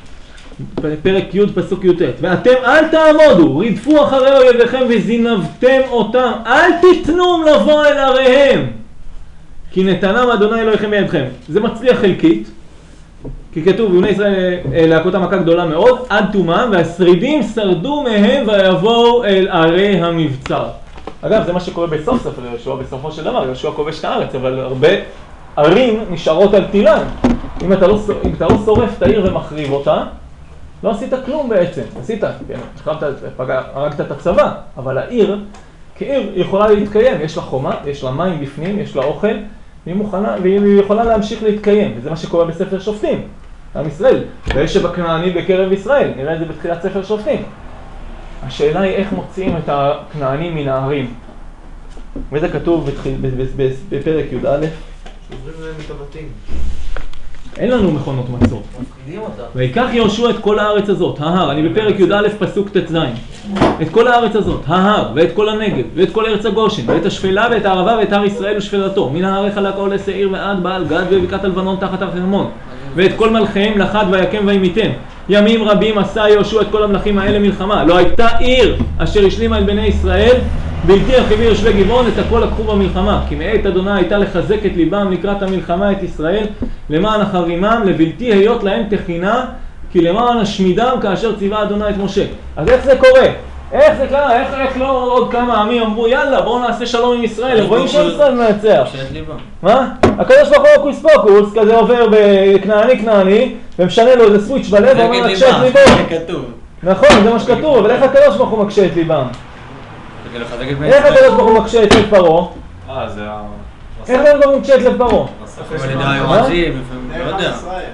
Speaker 1: פרק י' פסוק י"ט, ואתם אל תעמודו, רדפו אחרי אויביכם וזינבתם אותם, אל תיתנום לבוא אל עריהם, כי נתנם אדוני אלוהיכם בידכם. זה מצליח חלקית, כי כתוב, בבני ישראל להכותם מכה גדולה מאוד, עד תומם, והשרידים שרדו מהם ויבואו אל ערי המבצר. אגב, זה מה שקורה בסוף ספר יהושע, בסופו של דבר, יהושע כובש את הארץ, אבל הרבה ערים נשארות על תילן. אם אתה לא, אם אתה לא שורף את העיר ומחריב אותה, לא עשית כלום בעצם, עשית, כן, הרגת את הצבא, אבל העיר, כעיר, יכולה להתקיים, יש לה חומה, יש לה מים בפנים, יש לה אוכל, והיא מוכנה, והיא יכולה להמשיך להתקיים, וזה מה שקורה בספר שופטים, עם ישראל, ויש שבכנעני בקרב ישראל, נראה את זה בתחילת ספר שופטים. השאלה היא איך מוציאים את הכנענים מן הערים, וזה כתוב בפרק י"א.
Speaker 3: שעוברים להם את הבתים.
Speaker 1: אין לנו מכונות מצור. ויקח יהושע את כל הארץ הזאת, ההר, אני בפרק י"א פסוק ט"ז, את כל הארץ הזאת, ההר, ואת כל הנגב, ואת כל ארץ הגושן, ואת השפלה ואת הערבה ואת הר ישראל ושפלתו, מן ההר חלקה עולה שעיר ועד בעל גד ובקעת הלבנון תחת הר חרמון, ואת כל מלכיהם לחד ויקם וימיתם. ימים רבים עשה יהושע את כל המלכים האלה מלחמה, לא הייתה עיר אשר השלימה את בני ישראל, בלתי החיבי יושבי גבעון, את הכל לקחו במלחמה, כי מעת אדוני הייתה לחזק את ליבם לקראת המלחמה את ישראל, למען החרימם, לבלתי היות להם תחינה, כי למען השמידם כאשר ציווה אדוני את משה. אז איך זה קורה? איך זה קרה? איך, איך לא עוד כמה עמים אמרו, יאללה, בואו נעשה שלום עם ישראל, הם רואים שישראל מנצח. מה? הקדוש ברוך הוא הוקוס פוקוס, כזה עובר בכנעני כנעני, ומשנה לו איזה סוויץ' בלב, ואומר מקשה את ליבו. נכון, זה מה שכתוב, אבל איך הקדוש ברוך הוא מקשה את ליבם? איך הקדוש ברוך הוא מקשה את לב פרעה?
Speaker 7: אה, זה ה...
Speaker 1: איך הקדוש ברוך הוא מקשה את לב פרעה?
Speaker 2: אבל ידע היועצים, לא יודע.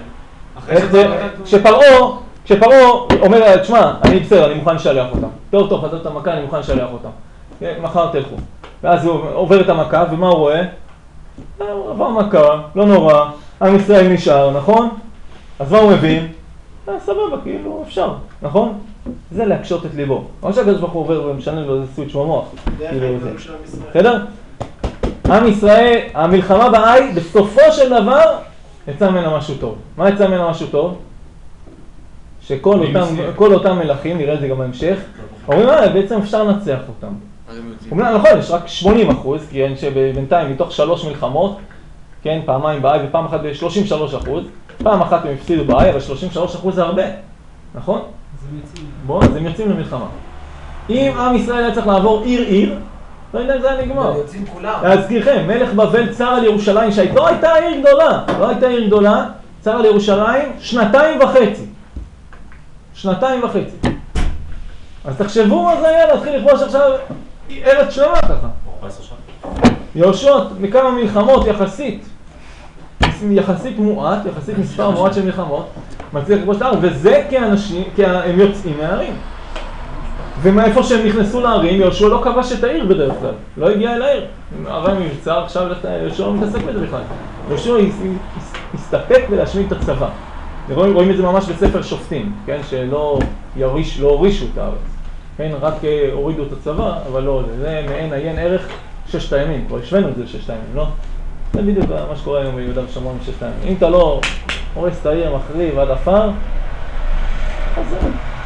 Speaker 1: כשפרעה, כשפרעה אומר, תשמע, אני בסדר, אני מוכן לשלח אותם. טוב, טוב, חטאת את המכה, אני מוכן לשלח אותם. מחר תלכו. ואז הוא עובר את המכה, ומה הוא רואה? עבר מכה, לא נורא, עם ישראל נשאר, נכון? אז מה הוא מבין? סבבה, כאילו, אפשר, נכון? זה להקשות את ליבו. מה שהקדוש ברוך הוא עובר ומשנה לו איזה סוויץ' במוח.
Speaker 3: דרך
Speaker 1: כאילו זה.
Speaker 3: ההתגלות של עם ישראל.
Speaker 1: בסדר? עם ישראל, המלחמה בעי, בסופו של דבר, יצא ממנה משהו טוב. מה יצא ממנה משהו טוב? שכל אותם, כל אותם מלכים, נראה את זה גם בהמשך, אומרים, אה, בעצם אפשר לנצח אותם. אומנם נכון, יש רק שמונים אחוז, כי אין שבינתיים מתוך שלוש מלחמות, כן, פעמיים בעי ופעם אחת ב-שלושים ושלושה אחוז, פעם אחת הם הפסידו בעי, אבל שלושים ושלושה אחוז זה הרבה, נכון? בואו, אז הם יוצאים למלחמה. אם עם ישראל היה צריך לעבור עיר עיר, לא יודע אם זה היה נגמר.
Speaker 4: יוצאים כולם.
Speaker 1: להזכירכם, מלך בבל צר על ירושלים, שלא הייתה עיר גדולה, לא הייתה עיר גדולה, צר על ירושלים שנתיים וחצי. שנתיים וחצי. אז תחשבו מה זה היה להתחיל לכבוש עכשיו ארץ שלמה ככה. יהושע מכמה מלחמות יחסית, יחסית מועט, יחסית מספר מועט של מלחמות, מצליח לכבוש את הארץ, וזה כאנשים, כי הם יוצאים מהערים. ומאיפה שהם נכנסו לערים, יהושע לא כבש את העיר בדרך כלל, לא הגיע אל העיר. הרי מבצע, עכשיו יהושע לא מתעסק בזה בכלל. יהושע הסתפק בלהשמיד את הצבא. רואים, רואים את זה ממש בספר שופטים, כן? שלא יריש, לא הורישו את הארץ. כן? רק הורידו את הצבא, אבל לא, זה מעין עיין ערך ששת הימים. כבר השווינו את זה לששת הימים, לא? זה בדיוק מה שקורה היום ביהודה ושומרון בששת הימים. אם אתה לא הורס את העיר, מחריב עד עפר, אז זה...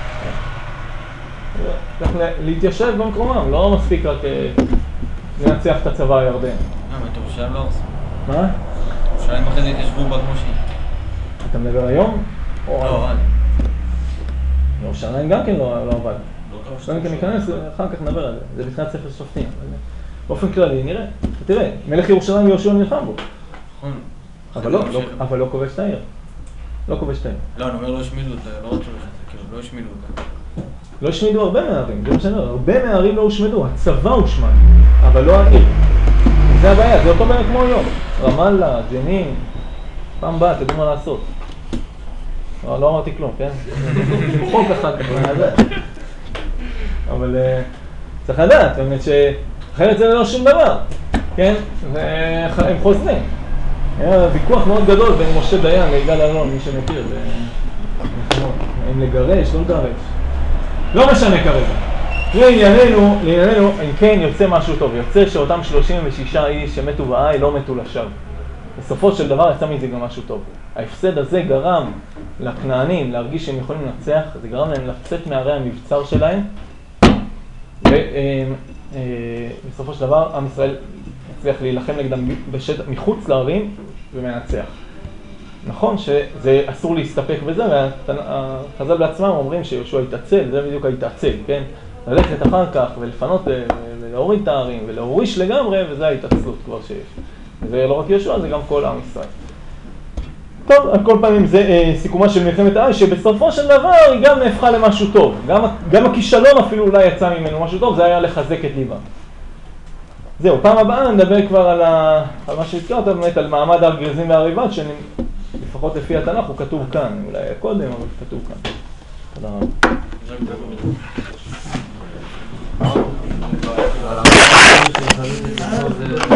Speaker 1: צריך להתיישב במקומם, לא מספיק רק לנצח את הצבא הירדן.
Speaker 2: מה, את ירושלים לא עושה?
Speaker 1: מה?
Speaker 2: ירושלים אחרי זה התיישבו בה כמו שהיא.
Speaker 1: אתה מדבר היום?
Speaker 2: לא, עד.
Speaker 1: ירושלים גם כן לא עבד. לא ניכנס, אחר כך נדבר על זה. זה בתחילת ספר שופטים. באופן כללי, נראה. תראה, מלך ירושלים יהושע נלחם בו.
Speaker 2: נכון.
Speaker 1: אבל לא כובש את העיר. לא כובש את העיר.
Speaker 2: לא, אני אומר לא השמידו אותה, לא רצו לך, כאילו, לא השמידו אותה.
Speaker 1: לא השמידו הרבה מהערים, זה מה שאני אומר, הרבה מהערים לא הושמדו, הצבא הושמד, אבל לא העיר. זה הבעיה, זה אותו בעיה כמו היום. רמאללה, ג'נין, פעם באה, תדעו מה לעשות. לא אמרתי כלום, כן? חוק אחר כך, אבל צריך לדעת, באמת שאחרת זה לא שום דבר, כן? הם חוזרים. היה ויכוח מאוד גדול בין משה דיין ליגאל אלון, מי שמכיר, אם לגרש, לא לגרש. לא משנה כרגע. לענייננו, לענייננו, אם כן יוצא משהו טוב, יוצא שאותם שלושים ושישה איש שמתו בעי לא מתו לשווא. בסופו של דבר יצא מזה גם משהו טוב. ההפסד הזה גרם לכנענים להרגיש שהם יכולים לנצח, זה גרם להם לצאת מערי המבצר שלהם, ובסופו של דבר עם ישראל הצליח להילחם נגדם בשטח, מחוץ לערים ומנצח. נכון שזה אסור להסתפק בזה, והחז"ל בעצמם אומרים שיהושע התעצל, זה בדיוק ההתעצל, כן? ללכת אחר כך ולפנות ולהוריד את הערים ולהוריש לגמרי, וזה ההתעצלות כבר שיש. זה לא רק יהושע, זה גם כל עם ישראל. טוב, על כל פעמים זה אה, סיכומה של מלחמת העי, שבסופו של דבר היא גם נהפכה למשהו טוב. גם, גם הכישלון אפילו אולי יצא ממנו משהו טוב, זה היה לחזק את ליבה. זהו, פעם הבאה נדבר כבר על, ה... על מה שהזכרת, באמת על מעמד הר גריזים והר עיבל, שלפחות לפי התנ"ך הוא כתוב כאן, אולי היה קודם, אבל כתוב כאן. תודה רבה.